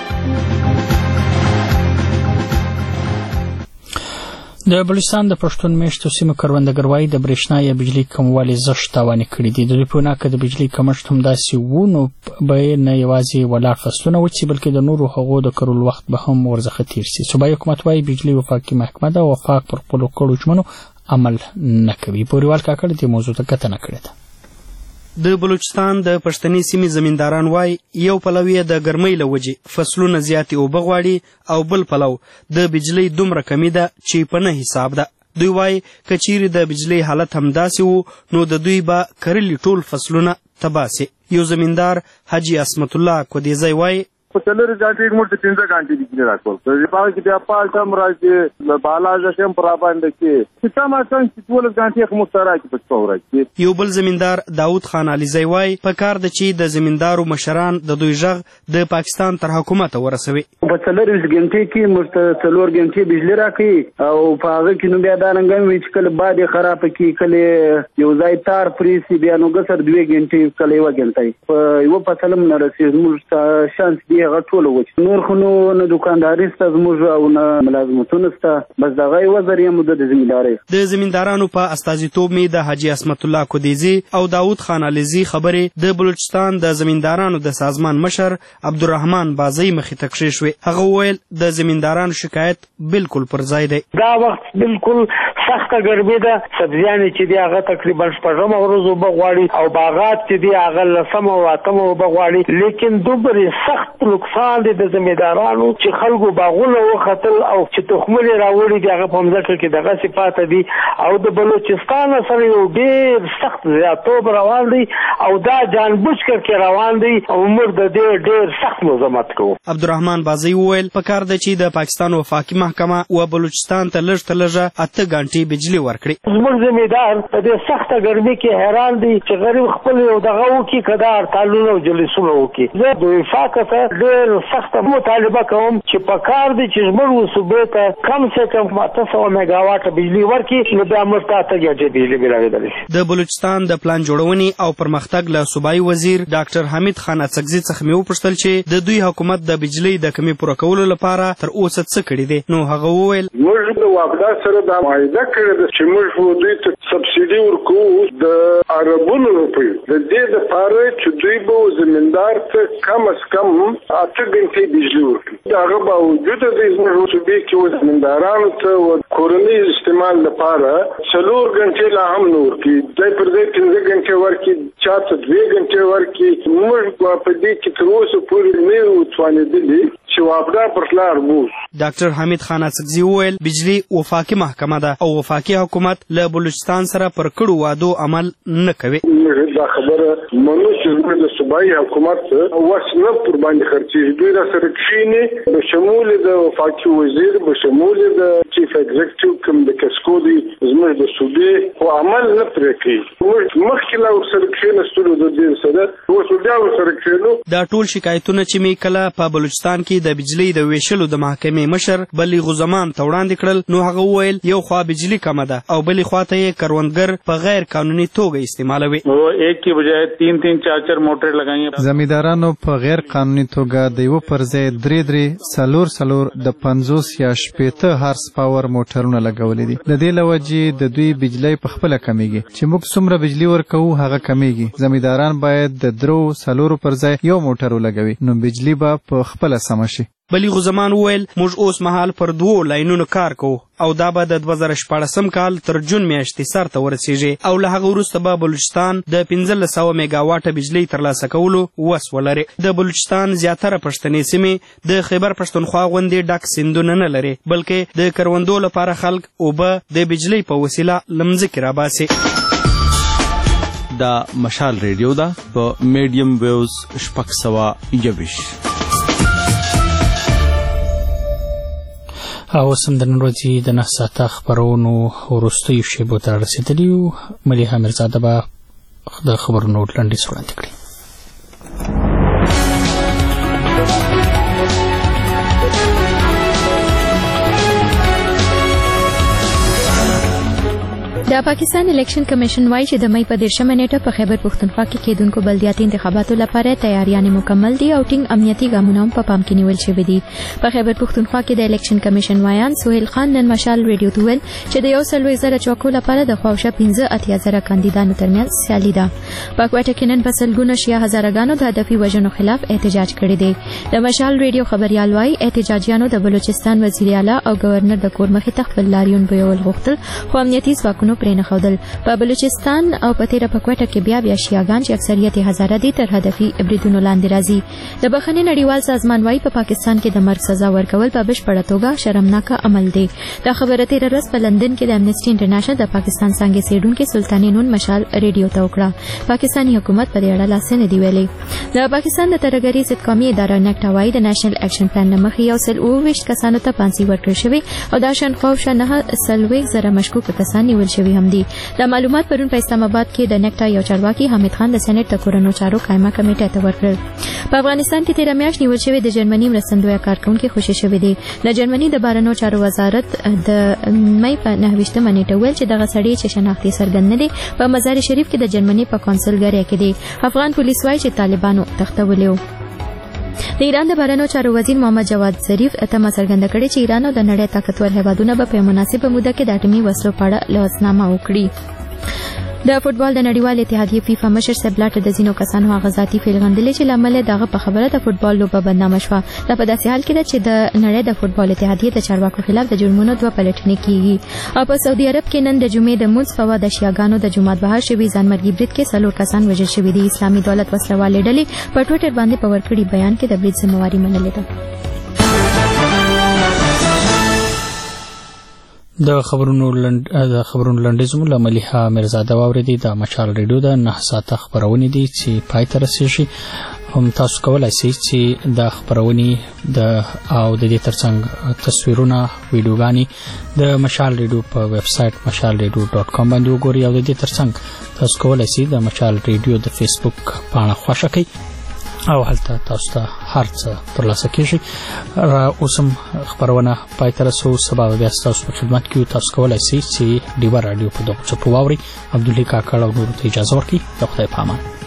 د بلوچستان د پښتون میشتو سیمو کروندګر وایي د برېښنا یا بجلی کموالي زښت تاواني کړي دي. د دوی په ناکه د بجلی کمښت هم داسې وو نو به نه یوازې ولاړ فصلونه وچ شي بلکې د نورو هغو د کرلو وخت به هم ورڅخه تیر شي. صوبایي حکومت وایي بجلی وفاقي محکمه ده او وفاق پر خپلو کړو ژمنو عمل نه کوي. پوریوال کاکړ دې موضوع ته کتنه کړې ده. د بلوچستان د پښتني سیمې زمینداران وای یو پلوی د ګرمۍ له وجې فصلونه زیاتې اوبه غواړي او بل پلو د بجلی دومره کمی ده چې په نه حساب ده. دوی وای که چیرې د بجلی حالت همداسې وو نو د دوی به کرلي ټول فصلونه تباه سي. یو زمیندار حاجي عصمت الله کودیزی وای په څلور غاټې موږ ته پنځه غاټې بجلی راکول. په پاره کې بیا پالټم راځي بالا ځکه پر باندې کې چې تاسو څنګه چې ټول غاټې خو مسترا کې پښتو راځي. یو بل زمیندار داود خان علیزی وای په کار د چې د زمیندارو مشران د دوی ژغ د پاکستان تر حکومت ورسوي. په څلور غاټې کې موږ ته څلور غاټې بجلی راکې او په هغه کې نو بیا دا رنګم وی چې کله باد خراب کې کله یو ځای تار پریسي بیا نو ګسر دوه غاټې کله یو غاټې په یو فصلم نه رسېږي. موږ شانس دی هغه ټول وچ نور خو نو دکانداري ست زموږ او نه ملازمتونه ست بس دغه وزر یې مده د زمینداري. د زمیندارانو په استازیتوب می د حاجی عصمت الله کودیزی او داود خان علیزی خبرې د بلوچستان د زمیندارانو د سازمان مشر عبدالرحمن بازی مخې ته کړې شوې. هغه وویل د زمیندارانو شکایت بالکل پر ځای دی. دا وخت بالکل سخته ګرمي ده. سبزیانې چې دی هغه تقریبا شپږمه ورځ اوبه غواړي او باغات چې دی هغه لسمه او اتمه اوبه غواړي لیکن دومره سخت نقصان دی د زمیندارانو چې خلکو باغونه وختل او چې تخمونه راوړي دغه په مځکه کې دغه صفات دي او د بلوچستان سره یو ډېر سخت زیاتوب روان دی او دا جانبوج کې روان دی او موږ د دې ډېر سخت مزاحمت کوو. عبدالرحمن بازي وویل پکار ده چې د پاکستان وفاقي محکمه و بلوچستان ته لږ ته لږه اته غنټې بجلی ورکړي. زموږ زمیندار په دې سخته ګرمۍ کې حیران دی چې غریب خپل یو دغه وکړي که دا هړتالونه او جلسونه وکړي. زه د وفاق ته ډېر سخته مطالبه کوم چې په کار دی چې زموږ صوبې ته کم سے کم اته سوه میګاواټه بجلي ورکړي نو بیا موږ ته اته ګنټې بجلي ملاوېدلی شي. د بلوچستان د پلان جوړونې او پرمختګ له صوبایي وزیر ډاکټر حمید خان اڅکزي څخه مې وپوښتل چې د دوی حکومت د بجلۍ د کمې پوره کولو لپاره تر اوسه څه کړي دي. نو هغه وویل موږ د واپدا سره دا معاهده کړې ده چې موږ دوی ته سبسیډي ورکوو د اربونو روپیو د دې دپاره چې دوی به زمیندار ته کم از کم اته ګنټې بجلي ورکړي. د هغه باوجود د زموږ صوبې کې زمیندارانو ته کورنۍ استعمال لپاره څلور ګنټې لا هم نه ورکړي. دی پر ځای پنځه ګنټې ورکړي چا ته دوې ګنټې ورکړي. موږ په دې کې تر اوسه پورې نه یو توانېدلي چې واپدا پر لار بوز. ډاکټر حمید خان اڅکزي وویل بجلی وفاقي محکمه ده او وفاقي حکومت له بلوچستان سره پر کړو وعدو عمل نه کوي. دا خبره منو چې زموږ د صوبایي حکومت وس نه پر باندې خرڅېږي. دوی را سره کښېني بشمول د وفاقي وزیر بشمول د چیف ایگزیکټیو کوم د کسکو دی زموږ د صوبې خو عمل نه پرې کوي. موږ مخکې لا ورسره کښېنستلو د دې سره اوس بیا ورسره کښېنو. دا ټول شکایتونه چې مې کله په بلوچستان کې د بجلۍ د ویشلو د محکمې مشر بلیغ الزمان ته وړاندې کړل نو هغه وویل یو خوا بجلي کمه ده او بلې خوا ته یې کروندګر په غیر قانوني توګه استعمالوي. ایک کی بجائے تین تین چار چار موټر لګایي. زمیندارانو په غیر قانوني توګه د یو پر ځای درې درې څلور څلور د پنځوس یا شپېته هارس پاور موټرونه لګولي دي. د دې له وجې د دوی بجلۍ په خپله کمیږي. چې موږ څومره بجلي ورکوو هغه کمیږي. زمینداران باید د درو څلورو پر ځای یو موټر ولګوي نو بجلي به په خپله سمه شي. بلیغ الزمان وویل موږ اوس مهال پر دوو لاینونو کار کوو او دا به د دوه زره شپاړسم کال تر جون میاشتې سر ته ورسیږي او له هغه وروسته به بلوچستان د پنځلس سوه میګاواټه بجلۍ ترلاسه کولو وس ولري. د بلوچستان زیاتره پښتنې سیمې د خیبر پښتونخوا غوندې ډک سیندونه نه لري بلکې د کروندو لپاره خلک اوبه د بجلۍ په وسیله له مځکې راباسي. دا مشال ریډیو ده په میډیم ویوز شپږ سوه یوویشت. او سم د نن ورځې د نه ساعته خپرونو وروستیو شیبو ته رسېدلي یو. ملیحه میرزاده به د خبرونو لنډیز وړاندې کړي. د پاکستان الیکشن کمیشن وايي چې د مئی په دېرشمه نیټه په خیبر پښتونخوا کې کېدونکو بلدیاتي انتخاباتو لپاره تیاریانې مکمل دي او ټینګ امنیتي ګامونه هم په پام کې نیول شوي دي. په خیبر پښتونخوا کې د الیکشن کمیشن وایان سهیل خان نن مشال ریډیو ته ویل چې د یو څلوېښت زره چوکو لپاره د خواوشا پنځه اتیا زره کاندیدانو ترمنځ سیالي ده. په کوټه کې نن په سلګونه شیعه هزارګانو د هدفي وژنو خلاف احتجاج کړی دی. د مشال ریډیو خبريال وايي احتجاجیانو د بلوچستان وزیر اعلی او گورنر د کور مخې ته خپل لاریون بیول غوښتل خو امنیتي ځواکونو پرې نه ښودل. په بلوچستان او په تیره په کوټه کې بیا بیا شیعاګان چې اکثریت یې هزاره دي تر هدفي بریدونو لاندې راځي. د بخښنې نړیوال سازمان وايي په پاکستان کې د مرګ سزا ورکول په بشپړه توګه شرمناکه عمل دی. دا خبره تیره ورځ په لندن کې د امنیسټي انټرنیشنل د پاکستان څانګې څېړونکي سلطاني نون مشال ریډیو ته وکړه. پاکستاني حکومت په دې اړه لاس نه دی ویلي. د پاکستان د ترهګرۍ ضد قومي اداره نیکټا وايي د نېشنل اکشن پلان له مخې یو سل اووه ویشت کسانو ته پانسي ورکړل شوې او دا شاوخوا نهه څلوېښت زره مشکوکه کسان نیول شوي هم دي. دا معلومات پرون په اسلام آباد کې د نیکټا یو چارواکي حمید خان د سېنات د کورونو چارو قائمه کمیټې ته ورکړل. په افغانستان کې تیره میاشت نیول شوی د جرمني مرستندویه کارکونکي خوشي شوی دی. د جرمني د بهرنیو چارو وزارت د مئی په نهه ویشتمه نیټه ویل چې دغه سړی چې شناختي څرګند نه دی په مزار شریف کې د جرمني په کونسلګرۍ کې دی. افغان پولیس وايي چې طالبانو تختولی و. د ایران د بهرنیو چارو وزیر محمد جواد ظریف تمه څرګنده کړې چې ایران او د نړۍ طاقتور هیوادونه به په مناسبه موده کې د اټومي وسلو په اړه لاسنامه وکړي. د فوتبال د نړیوال اتحادیې فیفا مشر سیب بلاټر د ځینو کسانو هغه ذاتي فعل غندلې چې لامل دغه په خبره د فوتبال لوبه بدنامه شوه. دا په داسې حال کې ده چې د نړۍ د فوتبال اتحادیې د چارواکو خلاف د جرمونو دوه پلټنې کیږي. او په سعودي عرب کې نن د جمعې د مونځ په وخت د شیعاګانو د جماعت بهر شوي ځانمرګي برید کې څلور کسان وژل شوي دي. اسلامي دولت وسلوالې ډلې په ټویټر باندې په ورکړي بیان کې د برید ذمہواري منلې ده. د خبرونو لند د خبرونو لنډیز مو ملیحه مرزاده واوریدي د مشال ریډیو د نه ساعته خبرونه دي چې پای ته رسیږي. هم تاسو کولای شئ چې د خبرونې د او د دې ترڅنګ تصویرونه ویډیوګانې د مشال ریډیو په ویب سټ مشال ریډیو ډاټ کام باندې وګورئ او د دې ترڅنګ تاسو کولای شئ د مشال ریډیو د فیسبوک پاڼه خوښه کړئ او هلته تاسو ته هر څه ترلاسه کیږي. را اوسم خبرونه پای ته رسو. سبا بیا تاسو په خدمت کې تاسو کولای شئ چې ډیوا رادیو په دغه څه پواوري. عبدالله کاکړ او نور ته اجازه ورکړي. د خدای په امان.